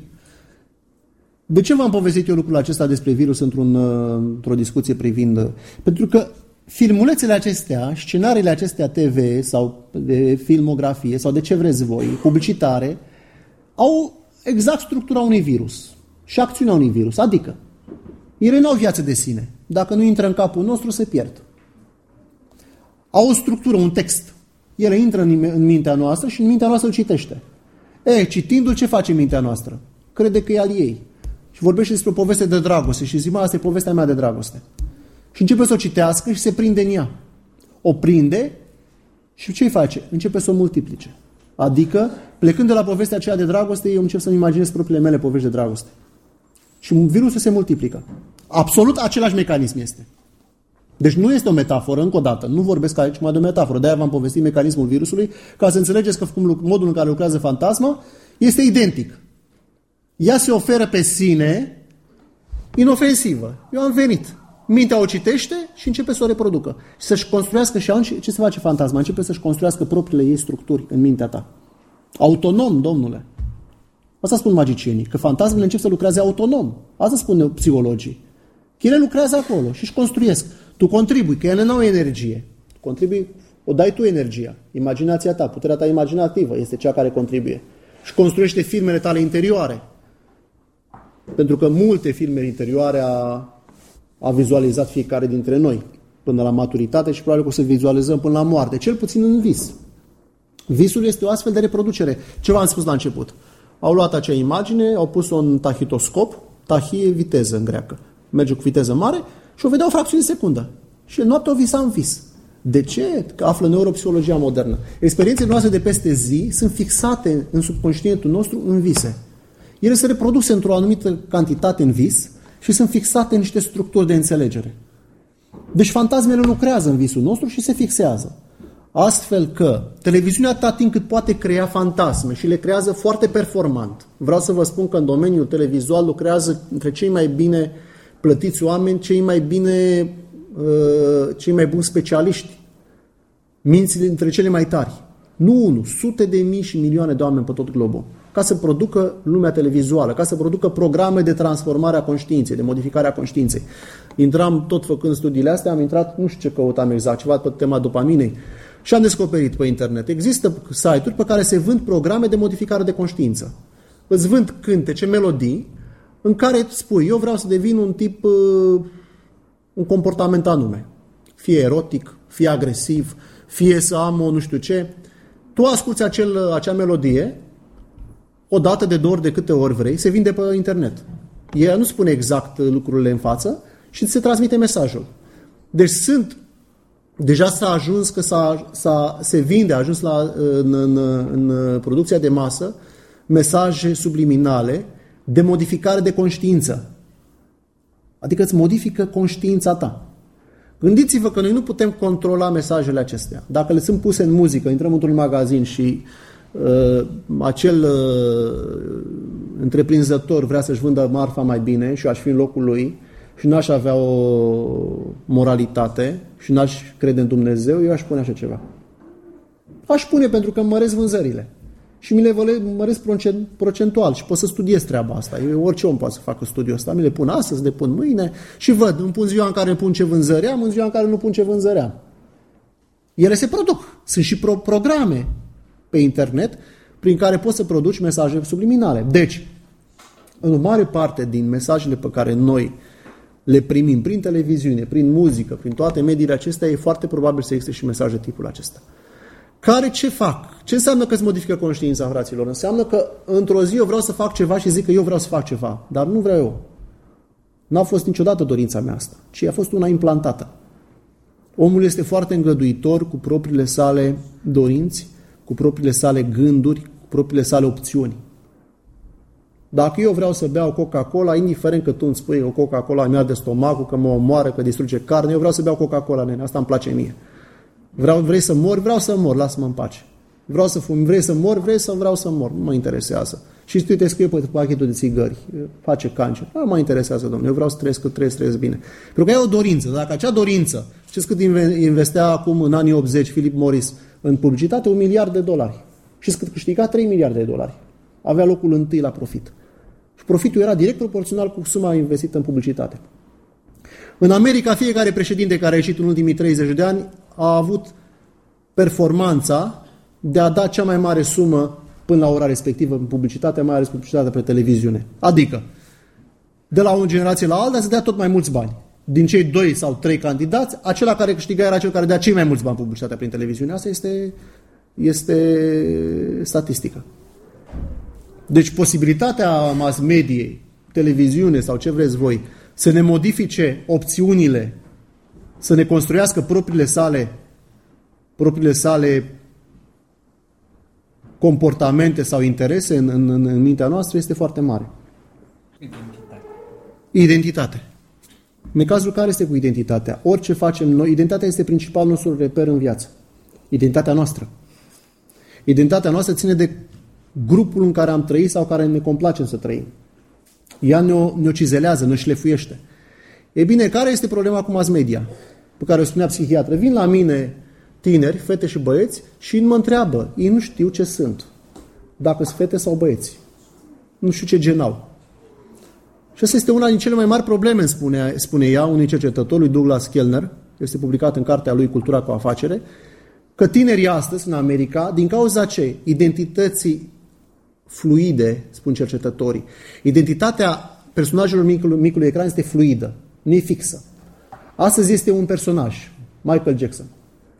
[SPEAKER 1] De ce v-am povestit eu lucrul acesta despre virus într-un, într-o discuție privind... Pentru că filmulețele acestea, scenariile acestea T V sau de filmografie sau de ce vreți voi, publicitare, au exact structura unui virus și acțiunea unui virus. Adică, ele nu au viață de sine. Dacă nu intră în capul nostru, se pierd. Au o structură, un text. Ele intră în mintea noastră și în mintea noastră îl citește. E, citindu-l, ce face mintea noastră? Crede că e al ei. Și vorbește despre o poveste de dragoste și zice, mă, asta e povestea mea de dragoste. Și începe să o citească și se prinde în ea. O prinde și ce-i face? Începe să o multiplice. Adică, plecând de la povestea aceea de dragoste, eu încep să-mi imaginez propriile mele povești de dragoste. Și virusul se multiplică. Absolut același mecanism este. Deci nu este o metaforă, încă o dată. Nu vorbesc aici mai de o metaforă. De-aia v-am povestit mecanismul virusului, ca să înțelegeți că modul în care lucrează fantasma este identic. Ea se oferă pe sine inofensivă. Eu am venit. Mintea o citește și începe să o reproducă. Și să-și construiască și atunci, ce se face fantasma? Începe să-și construiască propriile ei structuri în mintea ta. Autonom, domnule. Asta spun magicienii, că fantasmele încep să lucreze autonom. Asta spun psihologii. Că ele lucrează acolo și își construiesc. Tu contribui, că ele nu au energie. Tu contribui, o dai tu energia. Imaginația ta, puterea ta imaginativă este cea care contribuie. Și construiește filmele tale interioare. Pentru că multe filme interioare a, a vizualizat fiecare dintre noi până la maturitate și probabil că o să vizualizăm până la moarte. Cel puțin în vis. Visul este o astfel de reproducere. Ce v-am spus la început? Au luat acea imagine, au pus-o în tahitoscop, tahie viteză în greacă. Merge cu viteză mare și o vedeau fracțiuni de secundă. Și noaptea o visa în vis. De ce? Că află neuropsihologia modernă. Experiențele noastre de peste zi sunt fixate în subconștientul nostru în vise. Ele se reproduc într-o anumită cantitate în vis și sunt fixate în niște structuri de înțelegere. Deci fantasmele lucrează în visul nostru și se fixează. Astfel că televiziunea atâta timp cât poate crea fantasme și le creează foarte performant. Vreau să vă spun că în domeniul televizual lucrează între cei mai bine plătiți oameni, cei mai bine, uh, cei mai buni specialiști. Mințile dintre cele mai tari. Nu unul, sute de mii și milioane de oameni pe tot globul. Ca să producă lumea televizuală, ca să producă programe de transformare a conștiinței, de modificare a conștiinței. Intram tot făcând studiile astea, am intrat, nu știu ce căutam exact, ceva pe tema dopaminei și am descoperit pe internet. Există site-uri pe care se vând programe de modificare de conștiință. Îți vând cântece, melodii, în care îți spui, eu vreau să devin un tip, un comportament anume. Fie erotic, fie agresiv, fie să am o nu știu ce. Tu asculți acel, acea melodie, o dată, de două ori, de câte ori vrei, se vinde pe internet. Ea nu spune exact lucrurile în față și se transmite mesajul. Deci sunt, deja s-a ajuns că s-a, s-a, se vinde, a ajuns la, în, în, în producția de masă, mesaje subliminale de modificare de conștiință. Adică îți modifică conștiința ta. Gândiți-vă că noi nu putem controla mesajele acestea. Dacă le sunt puse în muzică, intrăm într-un magazin și uh, acel uh, întreprinzător vrea să-și vândă marfa mai bine și aș fi în locul lui și n-aș avea o moralitate și n-aș crede în Dumnezeu, eu aș pune așa ceva. Aș pune pentru că îmi măresc vânzările. Și mi le măresc procentual și pot să studiez treaba asta. Eu, orice om poate să facă studiul ăsta. Mi le pun astăzi, le pun mâine și văd. Îmi pun ziua în care îmi pun ce vânzări am, în ziua în care nu pun ce vânzări am. Ele se produc. Sunt și pro- programe pe internet prin care poți să produci mesaje subliminale. Deci, în o mare parte din mesajele pe care noi le primim prin televiziune, prin muzică, prin toate mediile acestea, e foarte probabil să existe și mesaje tipul acesta. Care ce fac? Ce înseamnă că îți modifică conștiința, fraților? Înseamnă că într-o zi eu vreau să fac ceva și zic că eu vreau să fac ceva, dar nu vreau eu. N-a fost niciodată dorința mea asta, ci a fost una implantată. Omul este foarte îngăduitor cu propriile sale dorinți, cu propriile sale gânduri, cu propriile sale opțiuni. Dacă eu vreau să beau Coca-Cola, indiferent că tu îmi spui că Coca-Cola mi-a de stomacul, că mă omoară, că distruge carne, eu vreau să beau Coca-Cola, nene, asta îmi place mie. Vreau, vrei să mor? Vreau să mor, lasă-mă în pace. Vreau să fum, vrei să mor? Vrei să vreau să mor, nu mă interesează. Și tu te scrie pe pachetul de țigări, face cancer. Nu mă interesează, domnule, eu vreau să trăiesc, că trăiesc, trăiesc bine. Pentru că e o dorință. Dacă acea dorință, știți cât investea acum în anii optzeci Philip Morris în publicitate? Un miliard de dolari. Și cât câștiga? trei miliarde de dolari. Avea locul întâi la profit. Și profitul era direct proporțional cu suma investită în publicitate. În America, fiecare președinte care a ieșit în ultimii treizeci de ani a avut performanța de a da cea mai mare sumă până la ora respectivă în publicitate, mai ales publicitatea pe televiziune. Adică, de la o generație la alta se dea tot mai mulți bani. Din cei doi sau trei candidați, acela care câștiga era cel care dea cei mai mulți bani în publicitatea prin televiziune. Asta este, este statistică. Deci posibilitatea mass mediei, televiziune sau ce vreți voi, să ne modifice opțiunile, să ne construiască propriile sale, propriile sale comportamente sau interese în, în, în mintea noastră este foarte mare. Identitate. Identitate. În cazul care este cu identitatea? Orice facem noi, identitatea este principalul nostru reper în viață. Identitatea noastră. Identitatea noastră ține de grupul în care am trăit sau care ne complace să trăim. Ea ne-o, ne-o cizelează, ne-o șlefuiește. E bine, care este problema cu mass media? Pe care o spunea psihiatră. Vin la mine tineri, fete și băieți și mă întreabă. Ei nu știu ce sunt. Dacă sunt fete sau băieți. Nu știu ce gen au. Și asta este una din cele mai mari probleme, spune, spune ea, unui cercetător, lui Douglas Kellner, este publicat în cartea lui Cultura cu afacere, că tinerii astăzi, în America, din cauza ce? Identității fluide, spun cercetătorii. Identitatea personajelor micului, micului ecran este fluidă, nu e fixă. Astăzi este un personaj, Michael Jackson.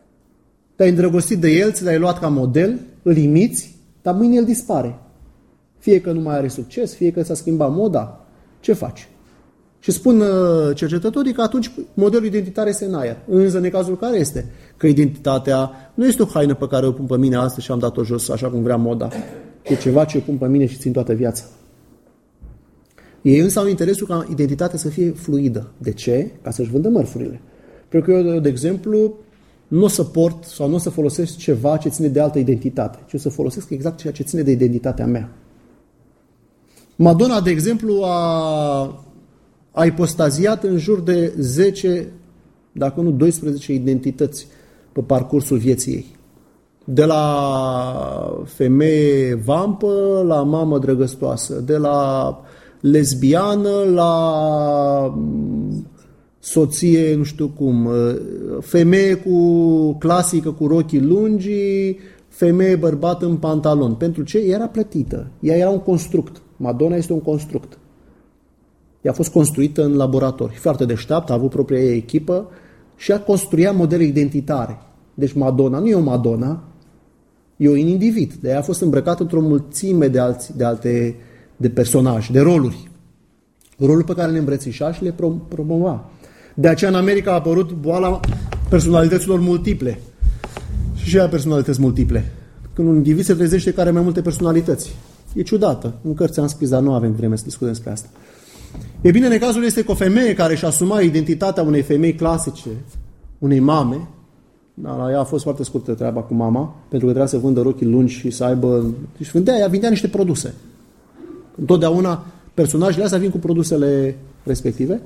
[SPEAKER 1] Te-ai îndrăgostit de el, ți l-ai luat ca model, îl imiți, dar mâine el dispare. Fie că nu mai are succes, fie că s-a schimbat moda. Ce faci? Și spun cercetătorii că atunci modelul identitar este în aer. Însă, în cazul care este? Că identitatea nu este o haină pe care o pun pe mine astăzi și am dat-o jos așa cum vrea moda. E ceva ce o pun pe mine și țin toată viața. Ei însă au interesul ca identitatea să fie fluidă. De ce? Ca să-și vândă mărfurile. Pentru că eu, de exemplu, nu o să port sau nu o să folosesc ceva ce ține de altă identitate, ci o să folosesc exact ceea ce ține de identitatea mea. Madonna, de exemplu, a, a ipostaziat în jur de zece, dacă nu doisprezece identități pe parcursul vieții ei. De la femeie vampă la mamă drăgăstoasă, de la lesbiană la soție, nu știu cum, femeie cu clasică cu rochii lungi, femeie bărbat în pantalon. Pentru ce? Era plătită. Ea era un construct. Madonna este un construct. Ea a fost construită în laborator. Foarte deșteaptă, a avut propria ei echipă și a construit modele identitare. Deci Madonna nu e o Madonna, e un individ. De aia a fost îmbrăcat într-o mulțime de, alți, de alte de personaje, de roluri. Roluri pe care le îmbrățișa și le promova. De aceea în America a apărut boala personalităților multiple. Și și ea personalități multiple. Când un individ se trezește că are mai multe personalități. E ciudată. În cărți am scris, dar nu avem vreme să discutăm despre asta. E bine, în cazul este că o femeie care își asuma identitatea unei femei clasice, unei mame, dar la ea a fost foarte scurtă treaba cu mama, pentru că trebuia să vândă rochii lungi și să aibă... Deci vândea, ea vindea niște produse. Întotdeauna personajele astea vin cu produsele respective.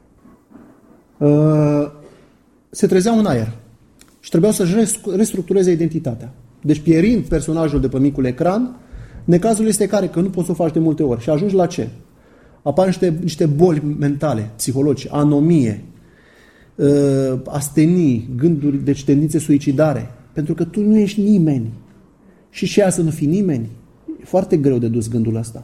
[SPEAKER 1] Se trezea un aer și trebuiau să-și restructureze identitatea. Deci pierind personajul de pe micul ecran, necazul este care? Că nu poți să o faci de multe ori. Și ajungi la ce? Apar niște, niște boli mentale, psihologice, anomie, astenii, gânduri, deci tendințe suicidare. Pentru că tu nu ești nimeni. Și și ea să nu fii nimeni. E foarte greu de dus gândul ăsta.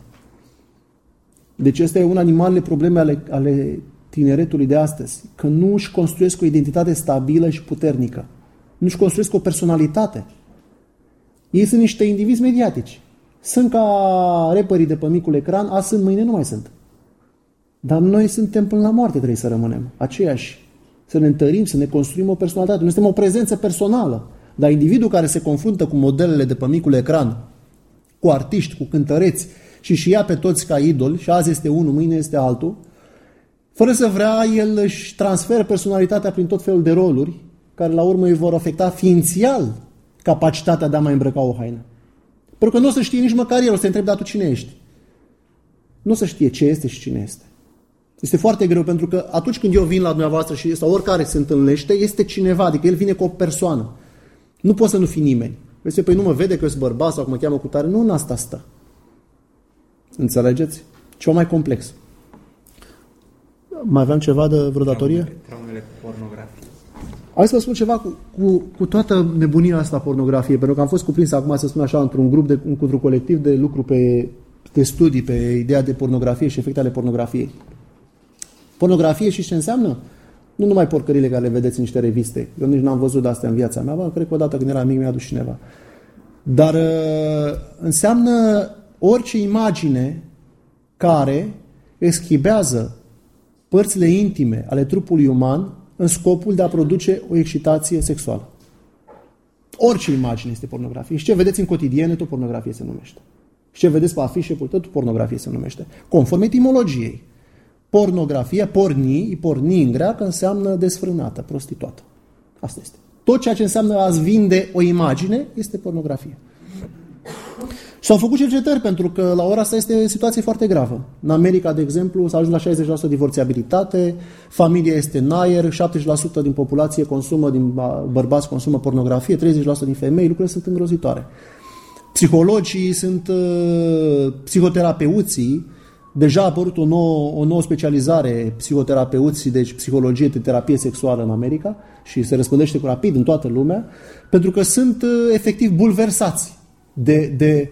[SPEAKER 1] Deci asta e una din marile probleme ale, ale tineretului de astăzi. Că nu își construiesc o identitate stabilă și puternică. Nu își construiesc o personalitate. Ei sunt niște indivizi mediatici. Sunt ca rapperii de pe micul ecran, azi sunt, mâine nu mai sunt. Dar noi suntem până la moarte, trebuie să rămânem aceiași. Să ne întărim, să ne construim o personalitate. Noi suntem o prezență personală. Dar individul care se confruntă cu modelele de pe micul ecran, cu artiști, cu cântăreți, și și ia pe toți ca idol, și azi este unul, mâine este altul, fără să vrea, el își transferă personalitatea prin tot felul de roluri, care la urmă îi vor afecta ființial capacitatea de a mai îmbrăca o haină. Pentru că nu o să știe nici măcar el, o să te întrebi, dar tu cine ești? Nu o să știe ce este și cine este. Este foarte greu, pentru că atunci când eu vin la dumneavoastră și, sau oricare se întâlnește, este cineva, adică el vine cu o persoană. Nu poți să nu fii nimeni. Vezi, păi nu mă vede că eu sunt bărbat sau că mă cheamă cu tare. Nu în asta stă. Înțelegeți? Ceva mai complex. Mai aveam ceva de vreo datorie?
[SPEAKER 2] Traumele, traumele cu pornografie.
[SPEAKER 1] Hai să vă spun ceva cu, cu, cu toată nebunia asta pornografie, pentru că am fost cuprins acum, să spun așa, într-un grup, de, într-un colectiv de lucru pe, de studii pe ideea de pornografie și efectele pornografiei. Pornografie și ce înseamnă? Nu numai porcările care le vedeți în niște reviste. Eu nici n-am văzut de astea în viața mea, bă, cred că odată când eram mic mi-a adus cineva. Dar înseamnă orice imagine care eschibează părțile intime ale trupului uman în scopul de a produce o excitație sexuală. Orice imagine este pornografie. Și ce vedeți în cotidiene, tot pornografie se numește. Și ce vedeți pe afișe, tot pornografie se numește. Conform etimologiei. Pornografia, porni, porni în greacă, înseamnă desfrânată, prostituată. Asta este. Tot ceea ce înseamnă a-ți vinde o imagine este pornografie. Și s-au făcut cercetări, pentru că la ora asta este o situație foarte gravă. În America, de exemplu, s-a ajuns la șaizeci la sută divorțiabilitate, familia este în aer, șaptezeci la sută din populație consumă, din bărbați consumă pornografie, treizeci la sută din femei, lucrurile sunt îngrozitoare. Psihologii sunt uh, psihoterapeuții, deja a apărut o nouă, o nouă specializare, psihoterapeuții, deci psihologie de terapie sexuală în America și se răspândește cu rapid în toată lumea, pentru că sunt uh, efectiv bulversați de... de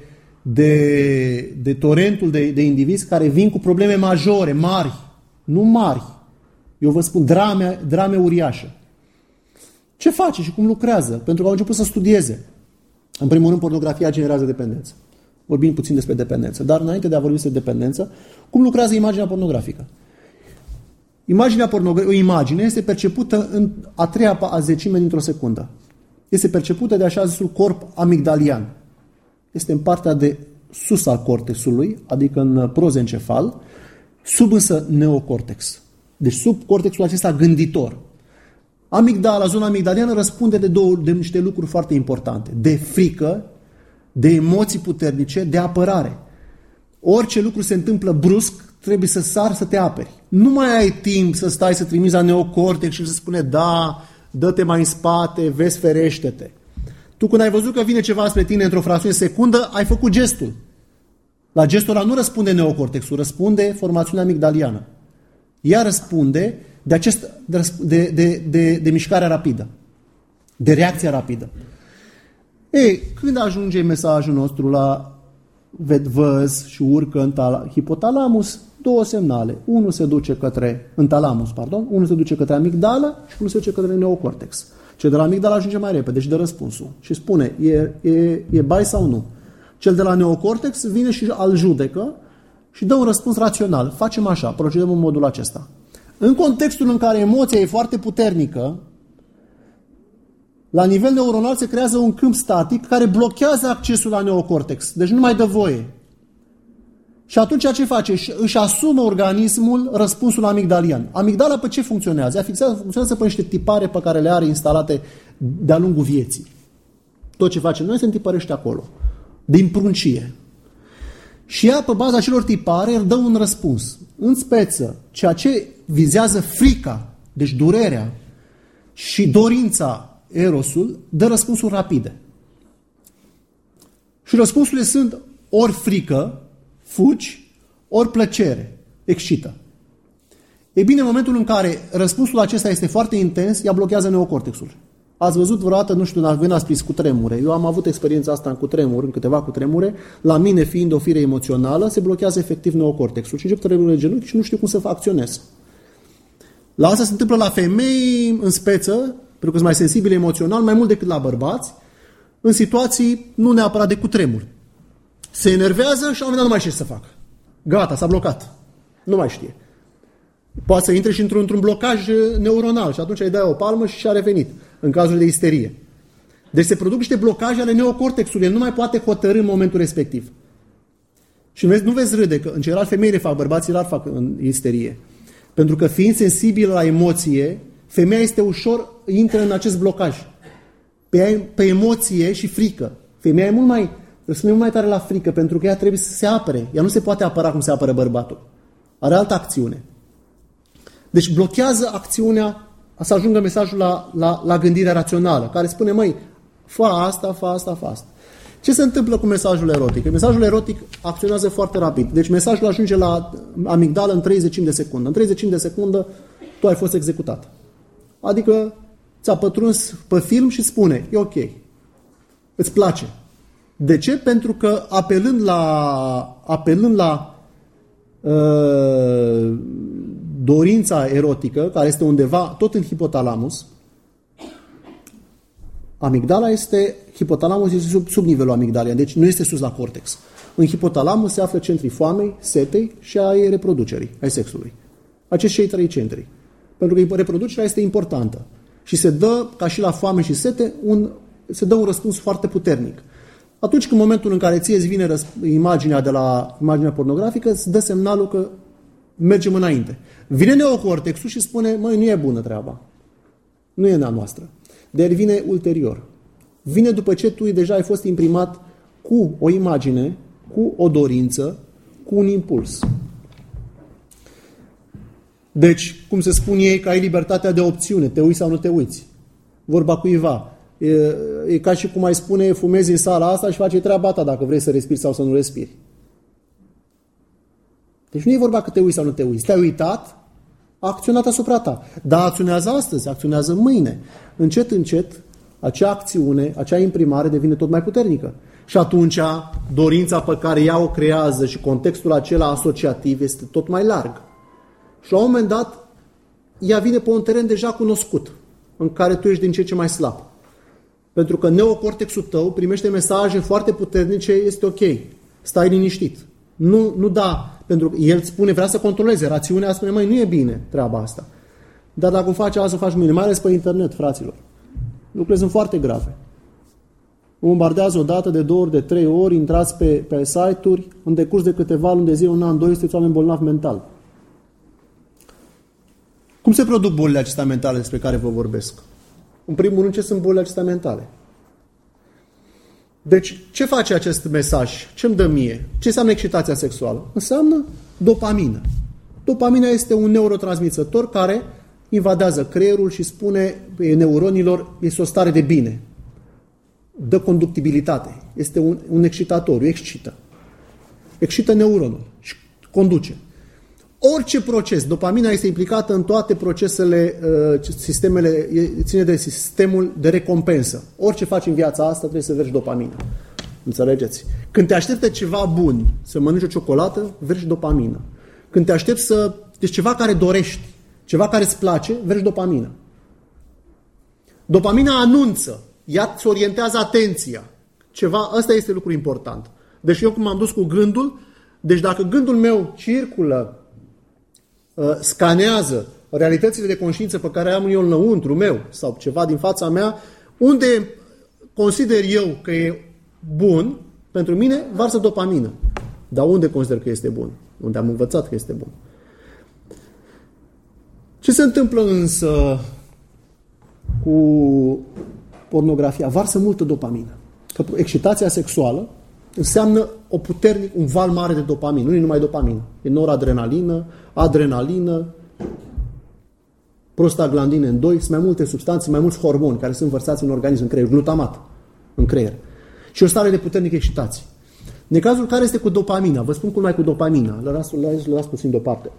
[SPEAKER 1] De, de torentul de, de indivizi care vin cu probleme majore, mari, nu mari. Eu vă spun, drame, drame uriașe. Ce face și cum lucrează? Pentru că au început să studieze. În primul rând, pornografia generează dependență. vorbim puțin despre dependență. Dar înainte de a vorbi despre dependență, cum lucrează imaginea pornografică? Imaginea pornogra- o imagine este percepută în a treia a zecime dintr-o secundă. Este percepută de așa zisul corp amigdalian. Este în partea de sus al cortexului, adică în prozencefal, sub însă neocortex. Deci sub cortexul acesta gânditor. Amigdala, zona amigdaliană, răspunde de, două, de niște lucruri foarte importante. De frică, de emoții puternice, de apărare. Orice lucru se întâmplă brusc, trebuie să sari să te aperi. Nu mai ai timp să stai să trimiți la neocortex și să spune da, dă-te mai în spate, vezi, ferește-te. Tu când ai văzut că vine ceva spre tine într-o fracțiune de secundă, ai făcut gestul. La gestul ăla nu răspunde neocortexul, răspunde formațiunea amigdaliană. Ea răspunde de, acest, de, de, de, de mișcarea rapidă, de reacția rapidă. Ei, când ajunge mesajul nostru la văz și urcă în hipotalamus, două semnale. Unul se duce către, în talamus, pardon, unul se duce către amigdală și unul se duce către neocortex. Cel de la amigdală ajunge mai repede și dă răspunsul și spune, e, e, e bai sau nu. Cel de la neocortex vine și îl judecă și dă un răspuns rațional. Facem așa, procedăm în modul acesta. În contextul în care emoția e foarte puternică, la nivel neuronal se creează un câmp static care blochează accesul la neocortex. Deci nu mai dă voie. Și atunci ce face? Își asumă organismul răspunsul amigdalian. Amigdala pe ce funcționează? Ea fixează, funcționează pe niște tipare pe care le are instalate de-a lungul vieții. Tot ce facem noi se întipărește acolo. Din pruncie. Și ea, pe baza acelor tipare, îl dă un răspuns. În speță, ceea ce vizează frica, deci durerea și dorința, erosul, dă răspunsuri rapide. Și răspunsurile sunt ori frică, fugi, ori plăcere, excită. E bine, în momentul în care răspunsul acesta este foarte intens, ea blochează neocortexul. Ați văzut vreodată, nu știu, când ați prins cu tremure. Eu am avut experiența asta în cutremur, în câteva cutremure. La mine, fiind o fire emoțională, se blochează efectiv neocortexul. Și încep tremurele de genunchi și nu știu cum să acționez. La asta se întâmplă la femei în speță, pentru că sunt mai sensibile emoțional, mai mult decât la bărbați, în situații nu neapărat de cutremur. Se enervează și la un moment dat nu mai știe ce să facă. Gata, s-a blocat. Nu mai știe. Poate să intre și într-un, într-un blocaj neuronal și atunci îi dai o palmă și și-a revenit, în cazul de isterie. Deci se produc niște blocaje ale neocortexului, el nu mai poate hotărî în momentul respectiv. Și nu vezi, nu vezi râde, că în general femeile fac, bărbații rar fac în isterie. Pentru că fiind sensibilă la emoție, femeia este ușor, intră în acest blocaj. Pe, pe emoție și frică. Femeia e mult mai, răspunde mult mai tare la frică, pentru că ea trebuie să se apere. Ea nu se poate apăra cum se apără bărbatul. Are altă acțiune. Deci blochează acțiunea, să ajungă mesajul la, la, la gândirea rațională, care spune, măi, fă asta, fă asta, fă asta. Ce se întâmplă cu mesajul erotic? Mesajul erotic acționează foarte rapid. Deci mesajul ajunge la amigdală în treizeci de secunde. În treizeci de secunde tu ai fost executat. Adică ți-a pătruns pe film și spune, e ok, îți place. De ce? Pentru că apelând la, apelând la uh, dorința erotică, care este undeva tot în hipotalamus, amigdala este, hipotalamus este sub, sub nivelul amigdalian, deci nu este sus la cortex. În hipotalamus se află centrii foamei, setei și ai reproducerii, ai sexului. Acești cei trei centri. Pentru că reproducerea este importantă. Și se dă, ca și la foame și sete, un, se dă un răspuns foarte puternic. Atunci când în momentul în care ție îți vine răsp- imaginea de la imaginea pornografică, îți dă semnalul că mergem înainte. Vine neocortexul și spune, măi, nu e bună treaba. Nu e a noastră. Dar vine ulterior. Vine după ce tu deja ai fost imprimat cu o imagine, cu o dorință, cu un impuls. Deci, cum se spun ei, că ai libertatea de opțiune, te uiți sau nu te uiți. Vorba cuiva. E, e ca și cum ai spune, fumezi în sala asta și faci treaba ta dacă vrei să respiri sau să nu respiri. Deci nu e vorba că te uiți sau nu te uiți. Te-ai uitat, a acționat asupra ta. Dar acționează astăzi, acționează mâine. Încet, încet, acea acțiune, acea imprimare devine tot mai puternică. Și atunci, dorința pe care ea o creează și contextul acela asociativ este tot mai larg. Și la un moment dat, ea vine pe un teren deja cunoscut, în care tu ești din ce ce mai slab. Pentru că neocortexul tău primește mesaje foarte puternice, este ok. Stai liniștit. Nu, nu da, pentru că el spune, vrea să controleze. Rațiunea spune, măi, nu e bine treaba asta. Dar dacă o faci azi, o faci mâine, mai ales pe internet, fraților. Lucrurile sunt foarte grave. Bombardează o dată, de două ori, de trei ori, intrați pe, pe site-uri, în decurs de câteva luni de zile, un an, doi, sunteți oameni bolnavi mental. Cum se produc bolile acestea mentale despre care vă vorbesc? În primul rând, ce sunt bolile acestea mentale? Deci, ce face acest mesaj? Ce îmi dă mie? Ce înseamnă excitația sexuală? Înseamnă dopamină. Dopamina este un neurotransmițător care invadează creierul și spune neuronilor, este o stare de bine. Dă conductibilitate. Este un, un excitatoriu, excită. Excită neuronul și conduce. Orice proces, dopamina este implicată în toate procesele, sistemele, ține de sistemul de recompensă. Orice faci în viața asta trebuie să vergi dopamină. Înțelegeți? Când te aștepți ceva bun, să mănânci o ciocolată, vergi dopamină. Când te aștepți să... Deci ceva care dorești, ceva care îți place, vergi dopamină. Dopamina anunță, ea îți orientează atenția. Ceva, ăsta este lucru important. Deci eu cum m-am dus cu gândul, deci dacă gândul meu circulă, scanează realitățile de conștiință pe care am eu înăuntru meu sau ceva din fața mea, unde consider eu că e bun, pentru mine varsă dopamină. Dar unde consider că este bun? Unde am învățat că este bun. Ce se întâmplă însă cu pornografia? Varsă multă dopamină. Că excitația sexuală înseamnă o puternic, un val mare de dopamină. Nu e numai dopamină. E noradrenalină, adrenalină, prostaglandine în doi, sunt mai multe substanțe, mai mulți hormoni care sunt vărsați în organism, în creier, glutamat în creier. Și o stare de puternică excitație. În cazul care este cu dopamina, vă spun cum mai cu dopamina, le las, le las puțin deoparte.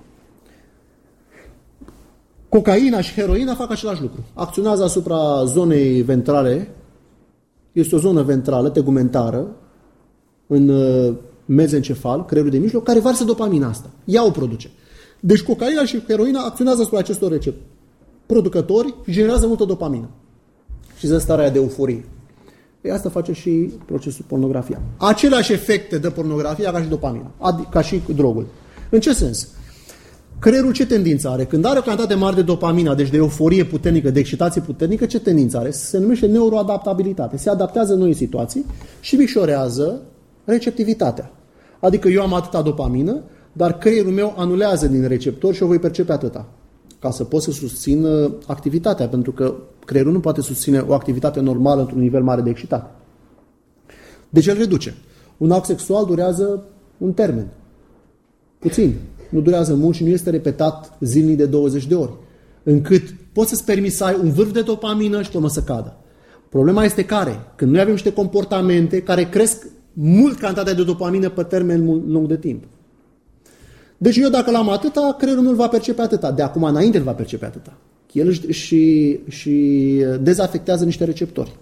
[SPEAKER 1] Cocaina și heroina fac același lucru. Acționează asupra zonei ventrale, este o zonă ventrală, tegumentară, în uh, mezencefal, creierul de mijloc, care varsă dopamina asta. Ea o produce. Deci cocaina și heroina acționează asupra acestor receptori producători și generează multă dopamină. Și ză starea de euforie. E asta face și procesul pornografia. Aceleași efecte de pornografia ca și dopamina, adică ca și drogul. În ce sens? Creierul ce tendință are? Când are o cantitate mare de dopamina, deci de euforie puternică, de excitație puternică, ce tendință are? Se numește neuroadaptabilitate. Se adaptează în noi situații și micșorează receptivitatea. Adică eu am atâta dopamină, dar creierul meu anulează din receptor și o voi percepe atâta. Ca să pot să susțin activitatea, pentru că creierul nu poate susține o activitate normală într-un nivel mare de excitare. Deci el reduce. Un act sexual durează un termen. Puțin. Nu durează mult și nu este repetat zilnic de douăzeci de ori. Încât poți să-ți permiți să ai un vârf de dopamină și urmă să cadă. Problema este care? Când noi avem niște comportamente care cresc mult cantitatea de dopamină pe termen lung de timp. Deci eu dacă l-am atâta, creierul meu îl va percepe atâta. De acum înainte îl va percepe atâta. El și, și dezafectează niște receptori.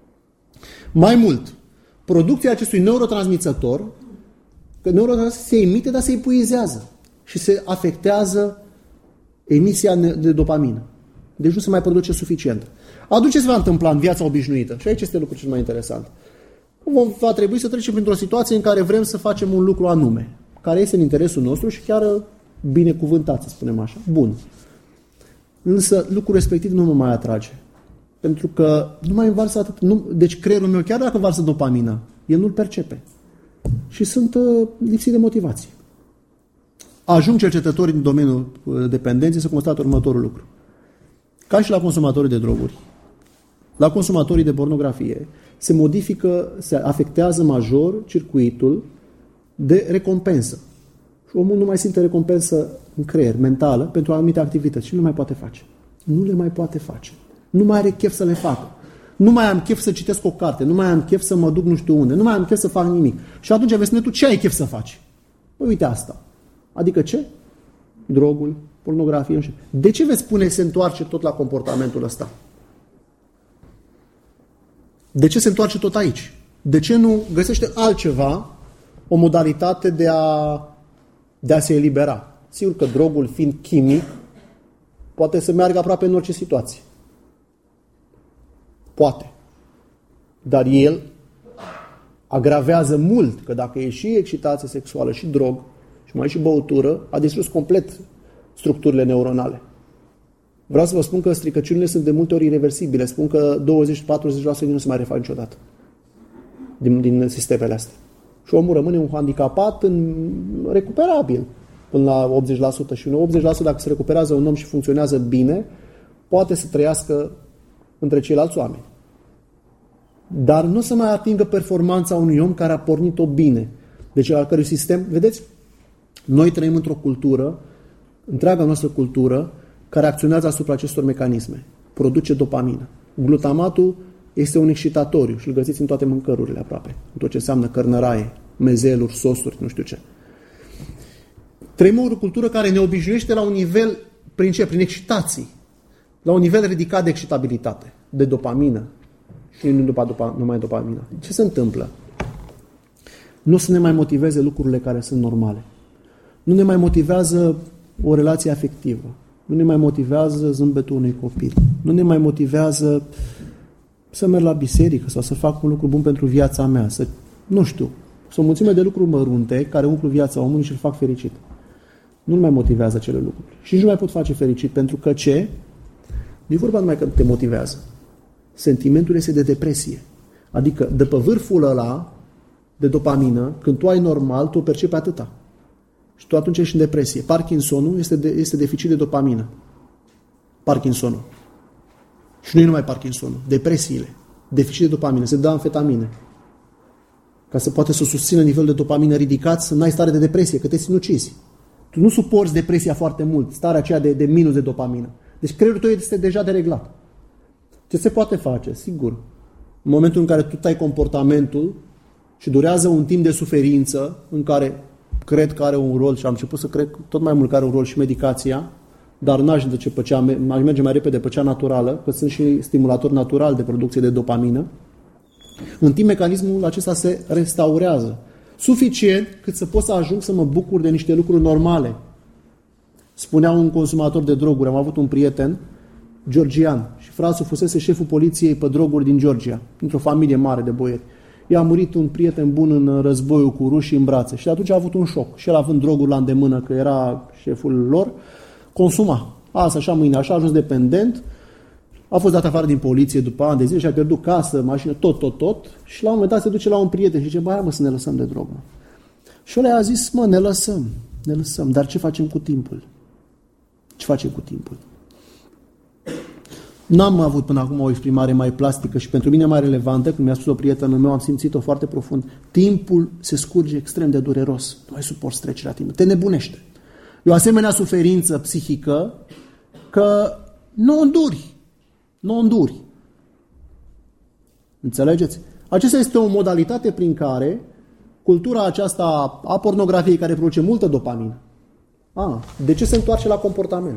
[SPEAKER 1] Mai mult, producția acestui neurotransmițător, că neurotransmițător se emite, dar se epuizează și se afectează emisia de dopamină. Deci nu se mai produce suficient. Atunci ce se va întâmpla în viața obișnuită? Și aici este lucrul cel mai interesant. Va trebui să trecem printr-o situație în care vrem să facem un lucru anume, care este în interesul nostru și chiar binecuvântat, să spunem așa. Bun. Însă lucrul respectiv nu mă mai atrage. Pentru că nu mai învarsă atât. Nu, deci creierul meu, chiar dacă învarsă dopamină, el nu-l percepe. Și sunt uh, lipsit de motivație. Ajung cercetătorii din domeniul dependenței să constate următorul lucru. Ca și la consumatorii de droguri, la consumatorii de pornografie, se modifică, se afectează major circuitul de recompensă. Și omul nu mai simte recompensă în creier, mentală, pentru anumite activități și nu le mai poate face. Nu le mai poate face. Nu mai are chef să le facă. Nu mai am chef să citesc o carte, nu mai am chef să mă duc nu știu unde, nu mai am chef să fac nimic. Și atunci vezi tu ce ai chef să faci? Păi uite asta. Adică ce? Drogul, pornografie. De ce veți spune se întoarce tot la comportamentul ăsta? De ce se întoarce tot aici? De ce nu găsește altceva, o modalitate de a, de a se elibera? Sigur că drogul, fiind chimic, poate să meargă aproape în orice situație. Poate. Dar el agravează mult, că dacă e și excitație sexuală și drog și mai e și băutură, a distrus complet structurile neuronale. Vreau să vă spun că stricăciunile sunt de multe ori irreversibile. Spun că douăzeci-patruzeci la sută nu se mai refac niciodată din, din sistemele astea. Și omul rămâne un handicapat în, recuperabil până la optzeci la sută. Și în optzeci la sută dacă se recuperează un om și funcționează bine, poate să trăiască între ceilalți oameni. Dar nu să mai atingă performanța unui om care a pornit-o bine. Deci al cărui sistem, vedeți, noi trăim într-o cultură, întreaga noastră cultură, care acționează asupra acestor mecanisme. Produce dopamină. Glutamatul este un excitatoriu și îl găsiți în toate mâncărurile aproape. În tot ce înseamnă cărnăraie, mezeluri, sosuri, nu știu ce. Trăim o cultură care ne obișnuiește la un nivel, prin ce? Prin excitații. La un nivel ridicat de excitabilitate, de dopamină. Și nu după, numai dopamină. Ce se întâmplă? Nu să ne mai motiveze lucrurile care sunt normale. Nu ne mai motivează o relație afectivă. Nu ne mai motivează zâmbetul unui copil. Nu ne mai motivează să merg la biserică sau să fac un lucru bun pentru viața mea. Să, nu știu, să o mulțime de lucruri mărunte care umplu viața omului și îl fac fericit. Nu mai motivează acele lucruri. Și nu mai pot face fericit pentru că ce? Nu e vorba numai că te motivează. Sentimentul este de depresie. Adică de pe vârful ăla de dopamină, când tu ai normal, tu o percepi atâta. Și tu atunci ești în depresie. Parkinsonul este, de, este deficit de dopamină. Parkinsonul. Și nu e numai Parkinsonul. Depresiile. Deficit de dopamină. Se dă amfetamine. Ca să poate să susțină nivelul de dopamină ridicat, să n-ai stare de depresie, că te sinucizi. Tu nu suporți depresia foarte mult, starea aceea de, de minus de dopamină. Deci creierul tău este deja dereglat. Ce se poate face? Sigur. În momentul în care tu tai comportamentul și durează un timp de suferință în care cred că are un rol și am început să cred tot mai mult că are un rol și medicația, dar n-aș, de ce pe cea, aș merge mai repede pe cea naturală, că sunt și stimulatori natural de producție de dopamină. În timp mecanismul acesta se restaurează. Suficient cât să pot să ajung să mă bucur de niște lucruri normale. Spunea un consumator de droguri, am avut un prieten georgian și frasul fusese șeful poliției pe droguri din Georgia, într-o familie mare de boieri. I-a murit un prieten bun în războiul cu rușii în brațe și atunci a avut un șoc. Și el având droguri la îndemână, că era șeful lor, consuma. Asta așa, mâine așa, a ajuns dependent, a fost dat afară din poliție după ani de zile și a pierdut casă, mașină, tot, tot, tot. Și la un moment dat se duce la un prieten și zice, băi, mă, să ne lăsăm de drog, mă. Și ăla a zis, mă, ne lăsăm, ne lăsăm, dar ce facem cu timpul? Ce facem cu timpul? N-am avut până acum o exprimare mai plastică și pentru mine mai relevantă, când mi-a spus o prietenă meu, am simțit-o foarte profund. Timpul se scurge extrem de dureros. Nu ai suport trecerea timpului. Te nebunește. E o asemenea suferință psihică că nu o înduri. Nu o înduri. Înțelegeți? Aceasta este o modalitate prin care cultura aceasta a pornografiei, care produce multă dopamină, a, de ce se întoarce la comportament?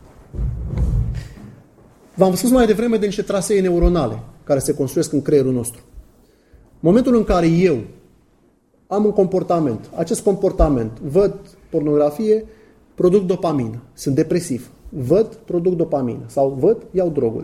[SPEAKER 1] V-am spus mai devreme de niște trasee neuronale care se construiesc în creierul nostru. Momentul în care eu am un comportament, acest comportament, văd pornografie, produc dopamină, sunt depresiv, văd, produc dopamină sau văd, iau drogul.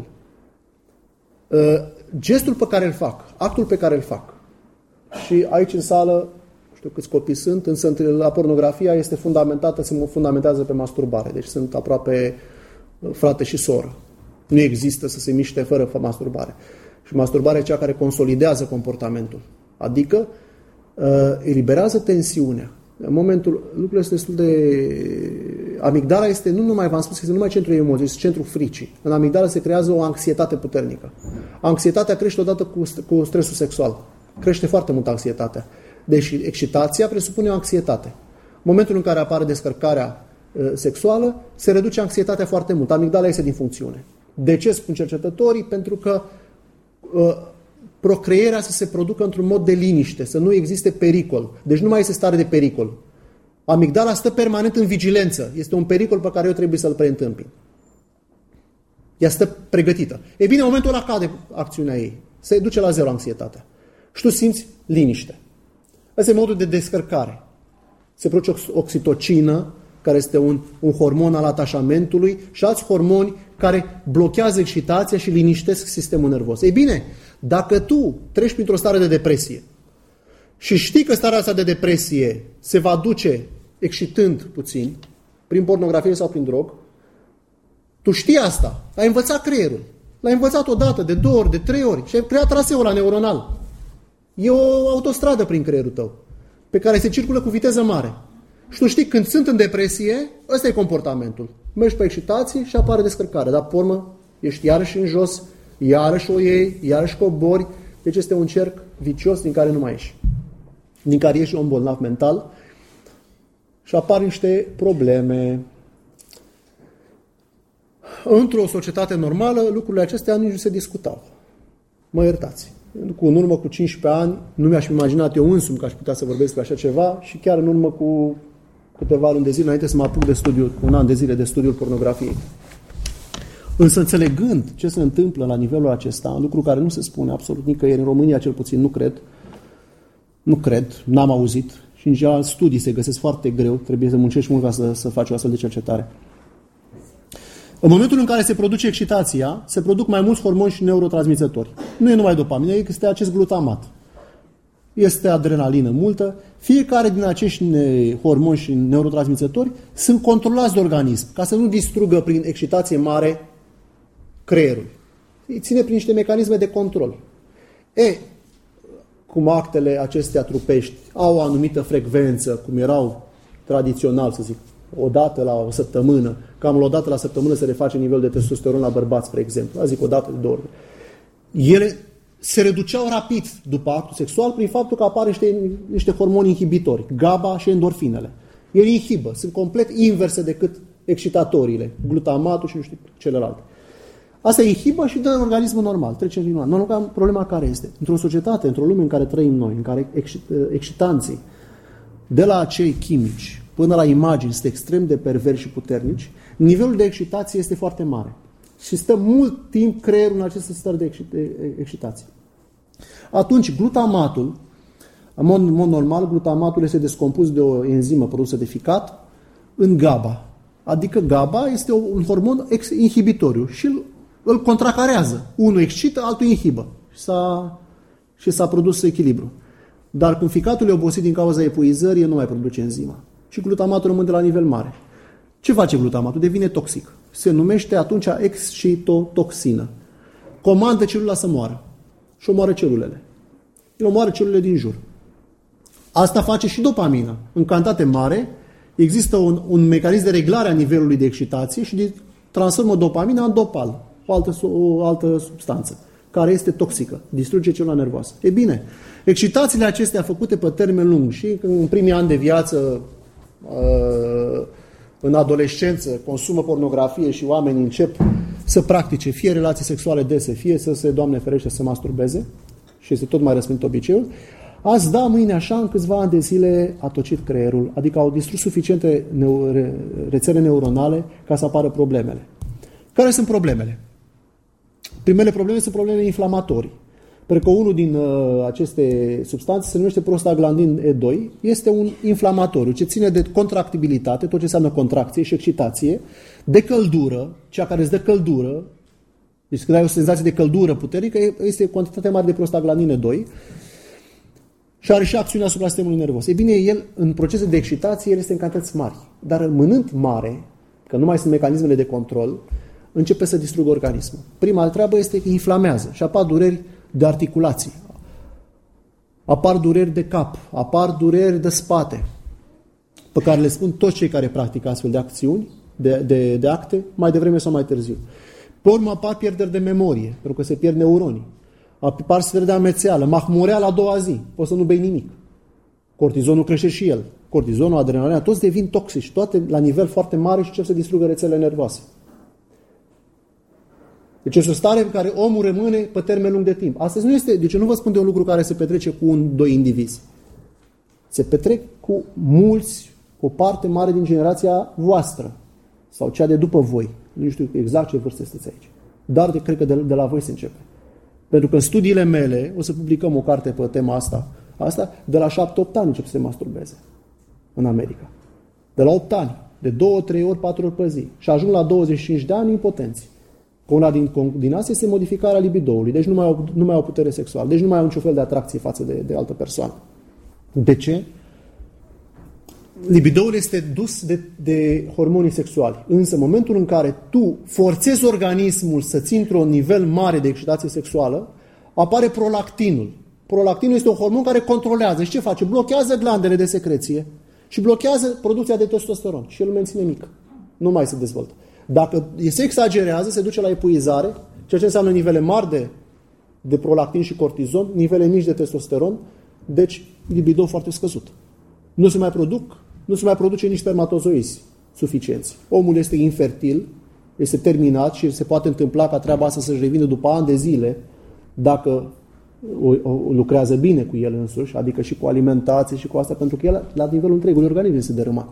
[SPEAKER 1] Gestul pe care îl fac, actul pe care îl fac, și aici în sală, nu știu câți copii sunt, însă la pornografia este fundamentată, se fundamentează pe masturbare, deci sunt aproape frate și soră. Nu există să se miște fără masturbare. Și masturbarea e cea care consolidează comportamentul. Adică eliberează tensiunea. În momentul, lucrul este destul de... Amigdala este, nu numai, v-am spus, este numai centrul emoției, este centrul fricii. În amigdala se creează o anxietate puternică. Anxietatea crește odată cu, cu stresul sexual. Crește foarte mult anxietatea. Deci excitația presupune o anxietate. În momentul în care apare descărcarea uh, sexuală, se reduce anxietatea foarte mult. Amigdala este din funcțiune. De ce spun cercetătorii? Pentru că uh, procreierea să se producă într-un mod de liniște, să nu existe pericol. Deci nu mai este stare de pericol. Amigdala stă permanent în vigilență. Este un pericol pe care eu trebuie să-l preîntâmpin. Ea stă pregătită. E bine, în momentul ăla cade acțiunea ei. Se duce la zero anxietatea. Și tu simți liniște. Asta e modul de descărcare. Se produce oxitocină, care este un, un hormon al atașamentului, și alți hormoni care blochează excitația și liniștesc sistemul nervos. Ei bine, dacă tu treci printr-o stare de depresie și știi că starea asta de depresie se va duce excitând puțin, prin pornografie sau prin drog, tu știi asta, ai învățat creierul. L-ai învățat o dată, de două ori, de trei ori și ai creat traseul ăla neuronal. E o autostradă prin creierul tău, pe care se circulă cu viteză mare. Și tu știi, când sunt în depresie, ăsta e comportamentul. Mergi pe excitație și apare descărcare, dar pe urmă ești iarăși în jos, iarăși o iei, iarăși cobori. Deci este un cerc vicios din care nu mai ieși. Din care ieși un bolnav mental și apar niște probleme. Într-o societate normală, lucrurile acestea nici nu se discutau. Mă iertați. Cu, în urmă cu cincisprezece ani, nu mi-aș fi imaginat eu însumi că aș putea să vorbesc pe așa ceva și chiar în urmă cu câteva luni de zile, înainte să mă apuc de studiu, un an de zile de studiul pornografiei. Însă înțelegând ce se întâmplă la nivelul acesta, un lucru care nu se spune absolut nicăieri, în România cel puțin, nu cred, nu cred, n-am auzit și în general studii se găsesc foarte greu, trebuie să muncești mult ca să, să faci o astfel de cercetare. În momentul în care se produce excitația, se produc mai mulți hormoni și neurotransmițători. Nu e numai dopamină, este acest glutamat. Este adrenalină multă. Fiecare din acești hormoni și neurotransmițători sunt controlați de organism, ca să nu distrugă prin excitație mare creierul. Îi ține prin niște mecanisme de control. E, cum actele acestea trupești au o anumită frecvență, cum erau tradițional, să zic, o dată la o săptămână, cam o dată la săptămână se reface nivelul de testosteron la bărbați, spre exemplu. A zic o dată de două ori. Ele se reduceau rapid după actul sexual prin faptul că apar niște, niște hormoni inhibitori, GABA și endorfinele. Ele inhibă, sunt complet inverse decât excitatoriile, glutamatul și nu știu celelalte. Asta inhibă și dă în organismul normal, trece din normal. Nu, problema care este? Într-o societate, într-o lume în care trăim noi, în care excitanții, de la acei chimici până la imagini, sunt extrem de perversi și puternici, nivelul de excitație este foarte mare. Și stă mult timp creierul în aceste stări de excitație. Atunci, glutamatul, în mod, în mod normal, glutamatul este descompus de o enzimă produsă de ficat în GABA. Adică GABA este un hormon inhibitoriu și îl, îl contracarează. Unul excită, altul inhibă. Și s-a, și s-a produs echilibru. Dar când ficatul e obosit din cauza epuizării, el nu mai produce enzima. Și glutamatul rămâne la nivel mare. Ce face glutamatul? Devine toxic. Se numește atunci excitotoxină. Comandă celula să moară. Și omoară celulele. El omoară celulele din jur. Asta face și dopamina. În cantitate mare există un, un mecanism de reglare a nivelului de excitație și de transformă dopamina în dopal, o altă, o altă substanță, care este toxică, distruge celula nervoasă. E bine, excitațiile acestea făcute pe termen lung și în primii ani de viață, în adolescență, consumă pornografie și oamenii încep să practice fie relații sexuale dese, fie să se, Doamne ferește, să masturbeze și este tot mai răspândit obiceiul, azi da, mâine așa, în câțiva ani de zile a tocit creierul, adică au distrus suficiente neu- rețele neuronale ca să apară problemele. Care sunt problemele? Primele probleme sunt probleme inflamatorii. Pentru că unul din uh, aceste substanțe se numește prostaglandin E doi, este un inflamatoriu ce ține de contractibilitate, tot ce înseamnă contracție și excitație, de căldură, cea care îți dă căldură, deci când ai o senzație de căldură puternică, este o cantitate mare de prostaglandin E doi și are și acțiunea asupra sistemului nervos. E bine, el, în procese de excitație, el este în cantități mari, dar rămânând mare, că nu mai sunt mecanismele de control, începe să distrugă organismul. Prima treabă este că inflamează și apar dureri de articulații, apar dureri de cap, apar dureri de spate, pe care le spun toți cei care practică astfel de acțiuni, de, de, de acte, mai devreme sau mai târziu. Pe urmă apar pierderi de memorie, pentru că se pierd neuronii. Apar stări de amețeală, mahmureală a doua zi, poți să nu bei nimic. Cortizonul crește și el. Cortizonul, adrenalina, toți devin toxici, toate la nivel foarte mare și încep să distrugă rețelele nervoase. Deci este o stare în care omul rămâne pe termen lung de timp. Astăzi nu este, deci nu vă spun de un lucru care se petrece cu un, doi indivizi. Se petrec cu mulți, cu o parte mare din generația voastră sau cea de după voi. Nu știu exact ce vârstă sunteți aici. Dar de, cred că de, de la voi se începe. Pentru că în studiile mele, o să publicăm o carte pe tema asta, asta de la șapte opt ani încep să se masturbeze în America. De la opt ani, de două, trei ori, patru ori pe zi. Și ajung la douăzeci și cinci de ani impotenți. Că una din, din astea este modificarea libidoului. Deci nu mai, au, nu mai au putere sexuală. Deci nu mai au niciun fel de atracție față de, de altă persoană. De ce? Libidoul este dus de, de hormonii sexuali. Însă, în momentul în care tu forțezi organismul să ții într-un nivel mare de excitație sexuală, apare prolactinul. Prolactinul este un hormon care controlează. Și ce face? Blochează glandele de secreție și blochează producția de testosteron. Și el îl menține mic. Nu mai se dezvoltă. Dacă se exagerează, se duce la epuizare, ceea ce înseamnă nivele mari de, de prolactin și cortizon, nivele mici de testosteron, deci libido foarte scăzut. Nu se mai produc, nu se mai produce nici spermatozoizi suficienți. Omul este infertil, este terminat și se poate întâmpla ca treaba asta să-și revină după ani de zile dacă o, o, lucrează bine cu el însuși, adică și cu alimentație și cu asta, pentru că el la nivelul întregului organism este dărâmat.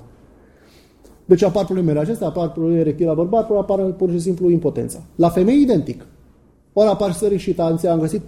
[SPEAKER 1] Deci apar problemele acestea, apar probleme erectile la bărbat, apar pur și simplu impotența. La femei identic. Ori apar stări excitanțe, am găsit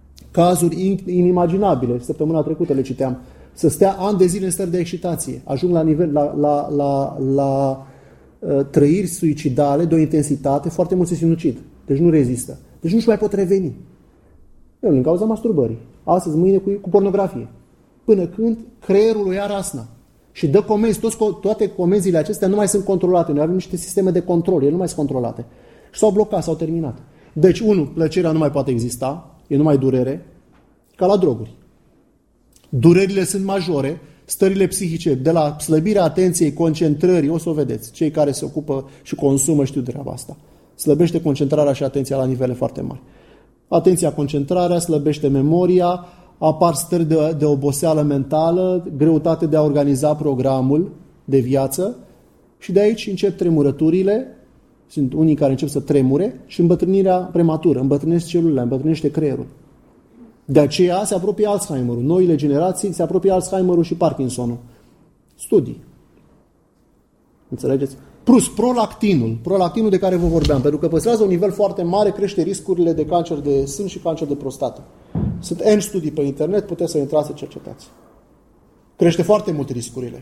[SPEAKER 1] cazuri inimaginabile, săptămâna trecută le citeam, să stea ani de zile în stări de excitație, ajung la nivel, la, la, la, la uh, trăiri suicidale de o intensitate, foarte mult se sinucid. Deci nu rezistă. Deci nu-și mai pot reveni. Eu, din cauza masturbării. Astăzi, mâine cu, cu pornografie. Până când creierul o ia rasna. Și dă comenzi, toți, toate comenzile acestea nu mai sunt controlate. Noi avem niște sisteme de control, ele nu mai sunt controlate. Și s-au blocat, s-au terminat. Deci, unu, plăcerea nu mai poate exista, e numai durere, ca la droguri. Durerile sunt majore, stările psihice, de la slăbirea atenției, concentrării, o să o vedeți. Cei care se ocupă și consumă știu de treaba asta. Slăbește concentrarea și atenția la nivele foarte mari. Atenția, concentrarea, slăbește memoria, apar stări de, de oboseală mentală, greutate de a organiza programul de viață și de aici încep tremurăturile, sunt unii care încep să tremure și îmbătrânirea prematură, îmbătrânește celulele, îmbătrânește creierul. De aceea se apropie Alzheimerul. Noile generații se apropie Alzheimerul și Parkinsonul. Studii. Înțelegeți? Plus prolactinul, prolactinul de care vă vorbeam, pentru că păstrează un nivel foarte mare, crește riscurile de cancer de sân și cancer de prostată. Sunt N studii pe internet, puteți să intrați să cercetați. Crește foarte mult riscurile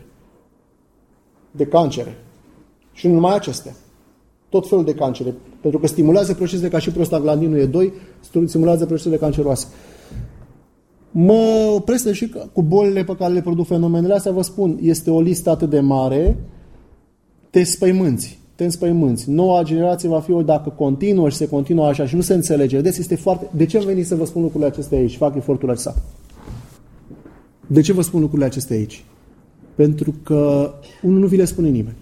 [SPEAKER 1] de cancere. Și nu numai acestea. Tot felul de cancere. Pentru că stimulează procesele ca și prostaglandinul E doi, stimulează procesele canceroase. Mă opresc și cu bolile pe care le produc fenomenele astea, vă spun, este o listă atât de mare, te spăimânți, te înspăimânți. Noua generație va fi o, dacă continuă și se continuă așa și nu se înțelege. Vedeți, este foarte... De ce am venit să vă spun lucrurile acestea aici? Fac efortul acesta. De ce vă spun lucrurile acestea aici? Pentru că, unul, nu vi le spune nimeni.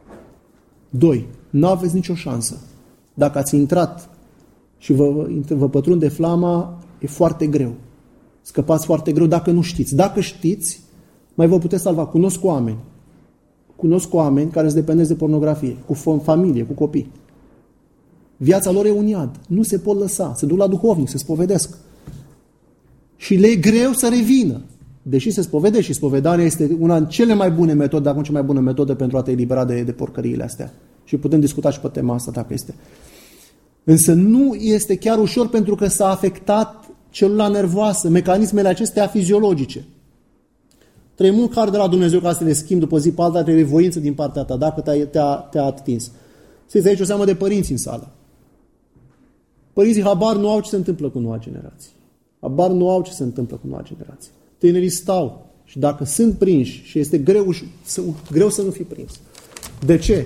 [SPEAKER 1] Doi, nu aveți nicio șansă. Dacă ați intrat și vă, vă pătrunde flama, e foarte greu. Scăpați foarte greu dacă nu știți. Dacă știți, mai vă puteți salva. Cunosc oameni. Cunosc oameni care sunt dependenți de pornografie, cu familie, cu copii. Viața lor e un iad. Nu se pot lăsa. Se duc la duhovnic, se spovedesc. Și le e greu să revină. Deși se spovedesc și spovedania este una din cele mai bune metode, dacă nu cea mai bună metodă pentru a te elibera de, de porcăriile astea. Și putem discuta și pe tema asta dacă este. Însă nu este chiar ușor pentru că s-a afectat celula nervoasă, mecanismele acestea fiziologice. Trebuie mult har de la Dumnezeu ca să le schimbi după zi pe alta, trebuie voință din partea ta, dacă te-a, te-a, te-a atins. Știți, aici o seamă de părinți în sală. Părinții habar nu au ce se întâmplă cu noua generație. Habar nu au ce se întâmplă cu noua generație. Tinerii stau și dacă sunt prinși și este greu, greu să nu fii prins. De ce?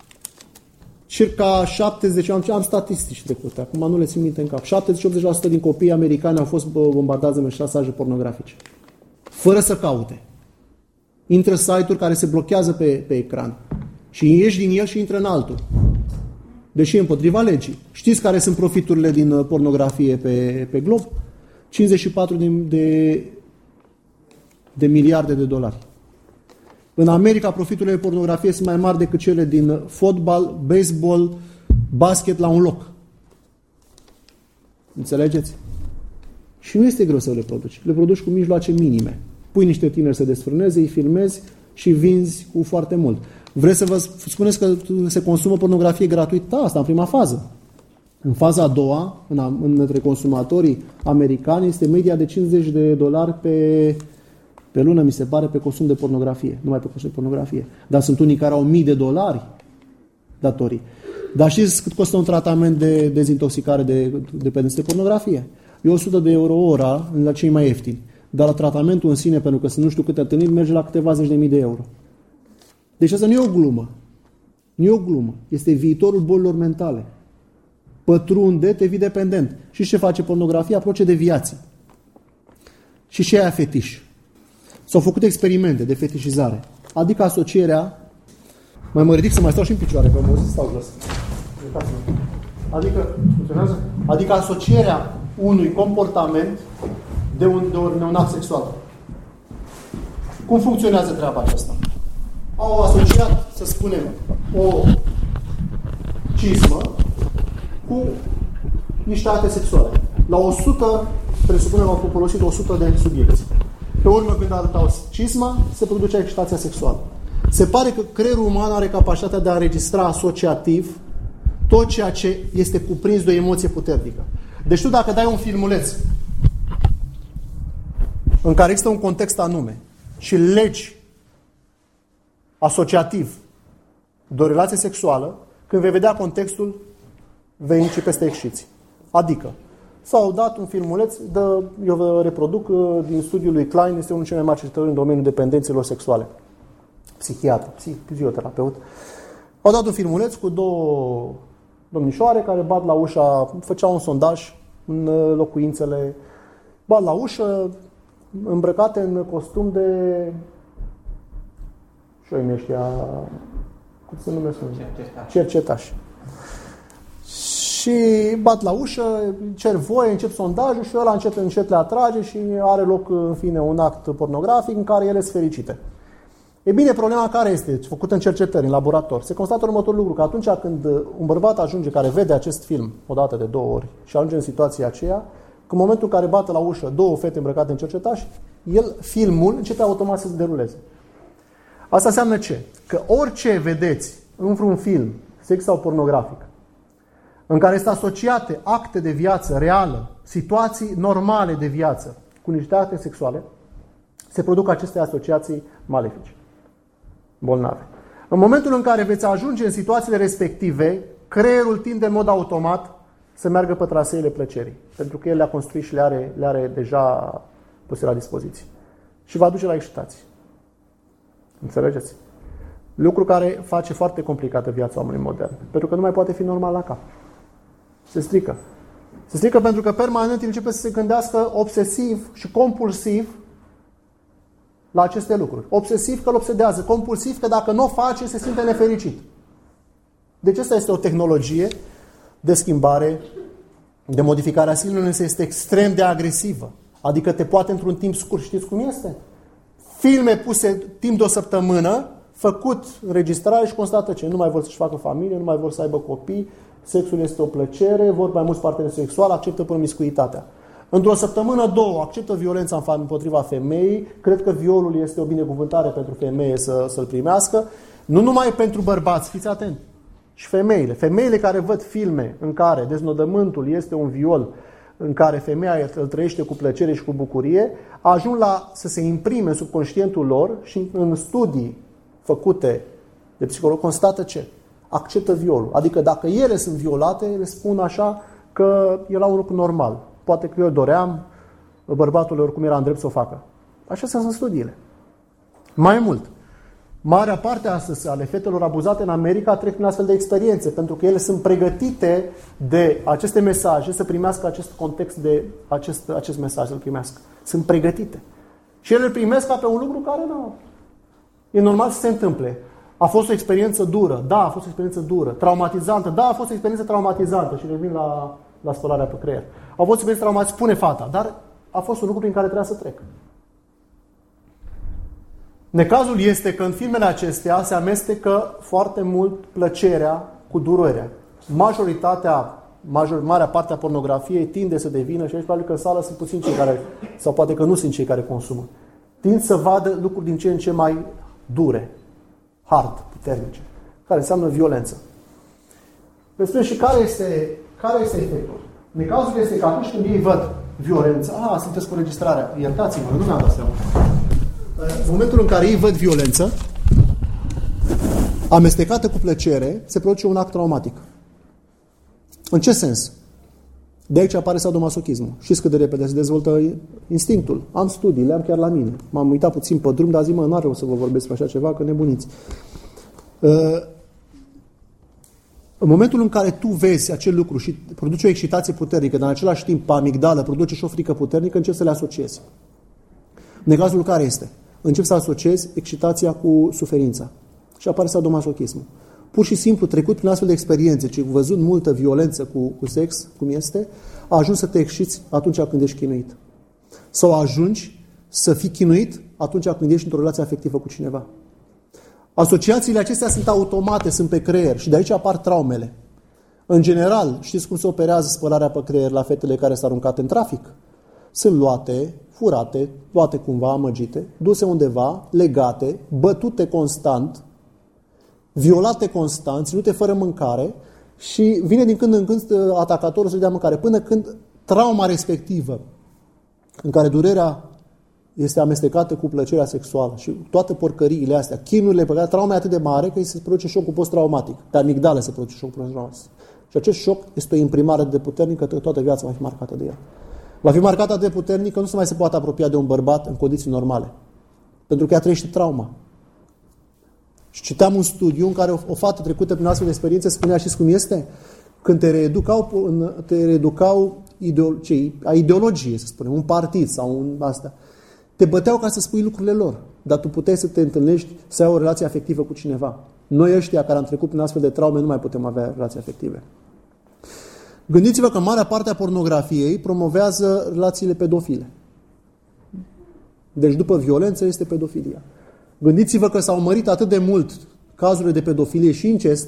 [SPEAKER 1] Circa șaptezeci, am, am statistici trecute, acum nu le țin minte în cap, șaptezeci-optzeci la sută din copiii americani au fost bombardați de mesaje pornografice. Fără să caute. Intră site-uri care se blochează pe, pe ecran. Și ieși din el și intră în altul. Deși e împotriva legii. Știți care sunt profiturile din pornografie pe, pe glob? cincizeci și patru de, de, de miliarde de dolari. În America, profiturile de pornografie sunt mai mari decât cele din fotbal, baseball, basket la un loc. Înțelegeți? Și nu este greu să le produci. Le produci cu mijloace minime. Pui niște tineri să desfrâneze, îi filmezi și vinzi cu foarte mult. Vreți să vă spuneți că se consumă pornografie gratuit? Da, asta în prima fază. În faza a doua, în, între consumatorii americani, este media de cincizeci de dolari pe, pe lună, mi se pare, pe consum de pornografie. Numai pe consum de pornografie. Dar sunt unii care au mii de dolari datorii. Dar știți cât costă un tratament de dezintoxicare de dependență de pornografie? E o sută de euro ora la cei mai ieftini. Dar la tratamentul în sine, pentru că sunt nu știu câte întâlniri, merge la câteva zeci de mii de euro. Deci asta nu e o glumă. Nu e o glumă. Este viitorul bolilor mentale. Pătrunde, te vii dependent. Și ce face pornografia? Aproce deviații. Și și aia fetiș. S-au făcut experimente de fetișizare. Adică asocierea... Mai mă ridic să mai stau și în picioare, că mă stau jos. Adică, funcționează? Adică asocierea unui comportament de un, de un act sexual. Cum funcționează treaba aceasta? Au asociat, să spunem, o cizmă cu niște acte sexuale. La o sută, presupunem, au folosit o sută de subiecți. Pe urmă, când arătau cizma, se producea excitația sexuală. Se pare că creierul uman are capacitatea de a înregistra asociativ tot ceea ce este cuprins de o emoție puternică. Deci tu dacă dai un filmuleț în care există un context anume și legi asociativ de o relație sexuală, când vei vedea contextul, vei nici peste exciții. Adică, s-au dat un filmuleț, de, eu vă reproduc din studiul lui Klein, este unul dintre cei mai mari cercetători în domeniul dependențelor sexuale. Psihiatru, psihoterapeut. Au dat un filmuleț cu două domnișoare care bat la ușa, făceau un sondaj în locuințele, bat la ușă, îmbrăcate în costum de șoimi ăștia, cum se numesc?
[SPEAKER 2] Cercetași.
[SPEAKER 1] Cercetași. Și bat la ușă, cer voie, încep sondajul și ăla încet, încet le atrage și are loc, în fine, un act pornografic în care ele sunt fericite. E bine, problema care este, făcută în cercetări, în laborator, se constată următorul lucru, că atunci când un bărbat ajunge, care vede acest film o dată de două ori și ajunge în situația aceea, că în momentul în care bate la ușă două fete îmbrăcate în cercetași, el, filmul, începe automat să se deruleze. Asta înseamnă ce? Că orice vedeți în vreun film, sex sau pornografic, în care sunt asociate acte de viață reală, situații normale de viață, cu niște acte sexuale, se produc aceste asociații malefice, bolnave. În momentul în care veți ajunge în situațiile respective, creierul tinde în mod automat să meargă pe traseele plăcerii, pentru că el le-a construit și le are, le are deja puse la dispoziție. Și va duce la excitație. Înțelegeți? Lucru care face foarte complicată viața omului modern, pentru că nu mai poate fi normal la cap. Se strică. Se strică pentru că permanent începe să se gândească obsesiv și compulsiv la aceste lucruri. Obsesiv că îl obsedează, compulsiv că dacă nu o face, se simte nefericit. Deci asta este o tehnologie de schimbare, de modificare a silului, însă este extrem de agresivă. Adică te poate într-un timp scurt. Știți cum este? Filme puse timp de o săptămână, făcut înregistrare și constată ce? Nu mai vor să-și facă familie, nu mai vor să aibă copii, sexul este o plăcere, vor mai mulți parteneri sexuali, acceptă promiscuitatea. Într-o săptămână, două, acceptă violența împotriva femeii, cred că violul este o binecuvântare pentru femeie să, să-l primească, nu numai pentru bărbați, fiți atenți, și femeile. Femeile care văd filme în care deznodământul este un viol, în care femeia îl trăiește cu plăcere și cu bucurie, ajung la să se imprime în subconștientul lor și în studii făcute de psiholog constată ce? Acceptă violul. Adică dacă ele sunt violate, le spun așa că era un lucru normal. Poate că eu doream, bărbatul oricum era în drept să o facă. Așa sunt studiile. Mai mult, marea parte astăzi ale fetelor abuzate în America trec prin astfel de experiențe, pentru că ele sunt pregătite de aceste mesaje să primească acest context de acest, acest mesaj, să-l primească. Sunt pregătite. Și ele îl primesc ca pe un lucru care nu. E normal să se întâmple. A fost o experiență dură. Da, a fost o experiență dură. Traumatizantă. Da, a fost o experiență traumatizantă. Și revin la, la spălarea pe creier. A fost o experiență traumatizantă, spune fata, dar a fost un lucru prin care trebuia să trec. Necazul este că în filmele acestea se amestecă foarte mult plăcerea cu durerea. Majoritatea, major, marea parte a pornografiei tinde să devină, și aici probabil că în sală sunt puțini cei care, sau poate că nu sunt cei care consumă, tind să vadă lucruri din ce în ce mai dure, hard, puternice, care înseamnă violență. Despre și care este, care este efectul? Necazul este că atunci când ei văd violență, a, sunteți cu registrarea, iertați-mă, nu mi-am dat seama. În momentul în care ei văd violență, amestecată cu plăcere, se produce un act traumatic. În ce sens? De aici apare sadomasochismul. Știți cât de repede se dezvoltă instinctul. Am studii, le am chiar la mine. M-am uitat puțin pe drum, dar zic, mă, n-are o să vă vorbesc pe așa ceva, că nebuniți. În momentul în care tu vezi acel lucru și produce o excitație puternică, dar în același timp amigdală produce și o frică puternică, începi să le asociezi. Necazul care este? Încep să asociezi excitația cu suferința. Și apare sadomasochismul. Pur și simplu, trecut prin astfel de experiențe, ci văzut multă violență cu, cu sex, cum este, a ajuns să te exciți atunci când ești chinuit. Sau ajungi să fii chinuit atunci când ești într-o relație afectivă cu cineva. Asociațiile acestea sunt automate, sunt pe creier și de aici apar traumele. În general, știți cum se operează spălarea pe creier la fetele care s-au aruncat în trafic? Sunt luate, furate, luate cumva, amăgite, duse undeva, legate, bătute constant, violate constant, ținute fără mâncare și vine din când în când atacatorul să-i dea mâncare, până când trauma respectivă, în care durerea este amestecată cu plăcerea sexuală și toate porcăriile astea, chinurile pe care trauma e atât de mare că îi se produce șocul post-traumatic. Pe amigdală se produce șocul post-traumatic. Și acest șoc este o imprimare de puternică că toată viața va fi marcată de el. Va fi marcată de puternică, nu se mai se poate apropia de un bărbat în condiții normale. Pentru că ea trăiește trauma. Și citeam un studiu în care o, o fată trecută prin astfel de experiențe spunea, știți cum este? Când te reeducau, te reeducau ideo, ce, a ideologie, să spunem, un partid sau un asta. Te băteau ca să spui lucrurile lor, dar tu puteai să te întâlnești, să ai o relație afectivă cu cineva. Noi ăștia care am trecut prin astfel de traume nu mai putem avea relații afective. Gândiți-vă că marea parte a pornografiei promovează relațiile pedofile. Deci după violență este pedofilia. Gândiți-vă că s-au mărit atât de mult cazurile de pedofilie și incest,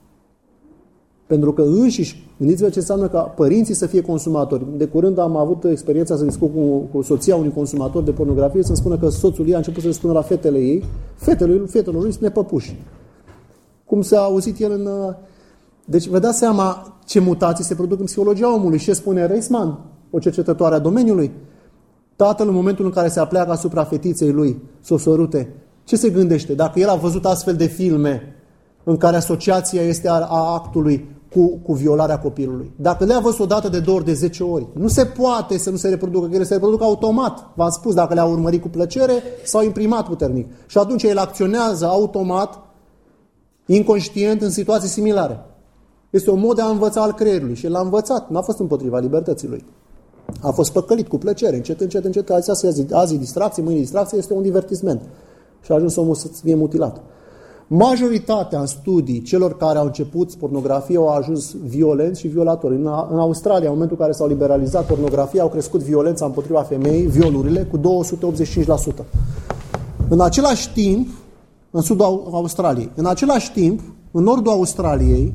[SPEAKER 1] pentru că înșiși, gândiți-vă ce înseamnă ca părinții să fie consumatori. De curând am avut experiența să discut cu, cu soția unui consumator de pornografie, să-mi spună că soțul ei a început să le spună la fetele ei, fetele, fetelor lui spune păpuși. Cum s-a auzit el în... Deci vă dați seama ce mutații se produc în psihologia omului. Și ce spune Reisman, o cercetătoare a domeniului? Tatăl, în momentul în care se apleacă asupra fetiței lui, să o sărute, ce se gândește? Dacă el a văzut astfel de filme în care asociația este a, a actului cu, cu violarea copilului, dacă le-a văzut o dată de două ori, de zece ori, nu se poate să nu se reproducă, că ele se reproduc automat. V-am spus, dacă le-a urmărit cu plăcere, s-au imprimat puternic. Și atunci el acționează automat, inconștient, în situații similare. Este un mod de a învăța al creierului și el l-a învățat, nu a fost împotriva libertății lui. A fost păcălit cu plăcere, încet, încet, încet, azi, azi distracție, mâine distracție, este un divertisment. Și a ajuns omul să fie mutilat. Majoritatea în studii celor care au început pornografie au ajuns violenți și violatori. În, în Australia, în momentul în care s-au liberalizat pornografia, au crescut violența împotriva femeii, violurile, cu două sute optzeci și cinci la sută. În același timp, în sudul Australiei, în același timp, în nordul Australiei,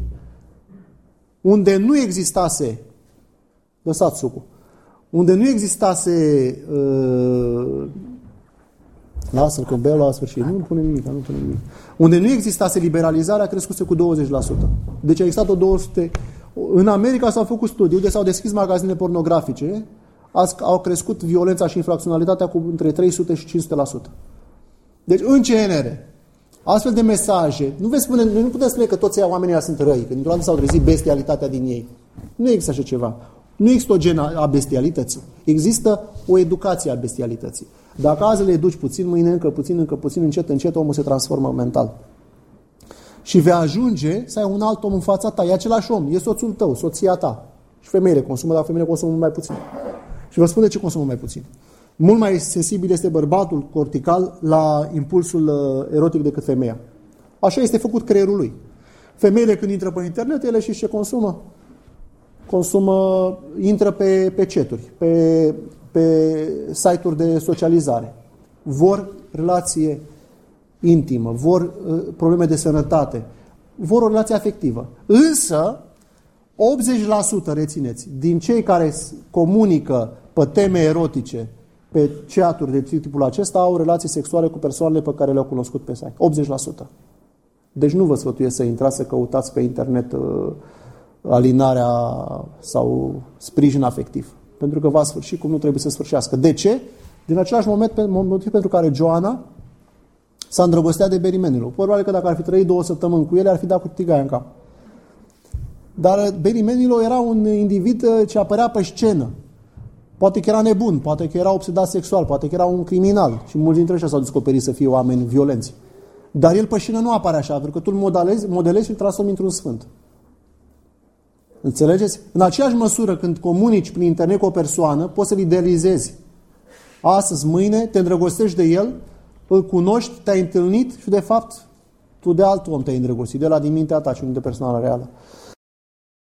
[SPEAKER 1] unde nu existase, lăsați sucul, unde nu existase, uh, lasă-l că beau la sfârșit, nu pune nimic, nu pune nimic, unde nu existase liberalizarea, a crescut cu douăzeci la sută. Deci a existat o două sute. În America s-au făcut studii, unde s-au deschis magazine pornografice, au crescut violența și infracționalitatea cu între trei sute și cinci sute la sută. Deci, în genere, astfel de mesaje, nu veți spune, nu putem spune că toți oamenii sunt răi, că dintr-o dată s-au trezit bestialitatea din ei. Nu există așa ceva. Nu există o genă a bestialității. Există o educație a bestialității. Dacă azi le educi puțin, mâine încă puțin, încă puțin, încet, încet, omul se transformă mental. Și vei ajunge să ai un alt om în fața ta. E același om, e soțul tău, soția ta. Și femeile consumă, dar femeile consumă mai puțin. Și vă spun de ce consumă mai puțin. Mult mai sensibil este bărbatul cortical la impulsul erotic decât femeia. Așa este făcut creierul lui. Femeile când intră pe internet, ele și ce consumă? Consumă, intră pe, pe chaturi, pe, pe site-uri de socializare. Vor relație intimă, vor uh, probleme de sănătate, vor o relație afectivă. Însă, optzeci la sută, rețineți, din cei care comunică pe teme erotice, pe chat-uri de tipul acesta, au relații sexuale cu persoanele pe care le-au cunoscut pe site. optzeci la sută. Deci nu vă sfătuiesc să intrați să căutați pe internet uh, alinarea sau sprijin afectiv. Pentru că va sfârși cum nu trebuie să sfârșească. De ce? Din același moment, motiv pentru care Joana s-a îndrăgostea de Barry Manilow. Probabil că dacă ar fi trăit două săptămâni cu ele, ar fi dat cu tigaia în cap. Dar Barry Manilow era un individ ce apărea pe scenă. Poate că era nebun, poate că era obsedat sexual, poate că era un criminal. Și mulți dintre ăștia s-au descoperit să fie oameni violenți. Dar el pe scenă nu apare așa, pentru că tu îl modelezi, modelezi și îl transformi într-un sfânt. Înțelegeți? În aceeași măsură, când comunici prin internet cu o persoană, poți să-l idealizezi. Astăzi, mâine, te îndrăgostești de el, îl cunoști, te-ai întâlnit și, de fapt, tu de alt om te-ai îndrăgostit, de la din mintea ta și nu de persoana reală.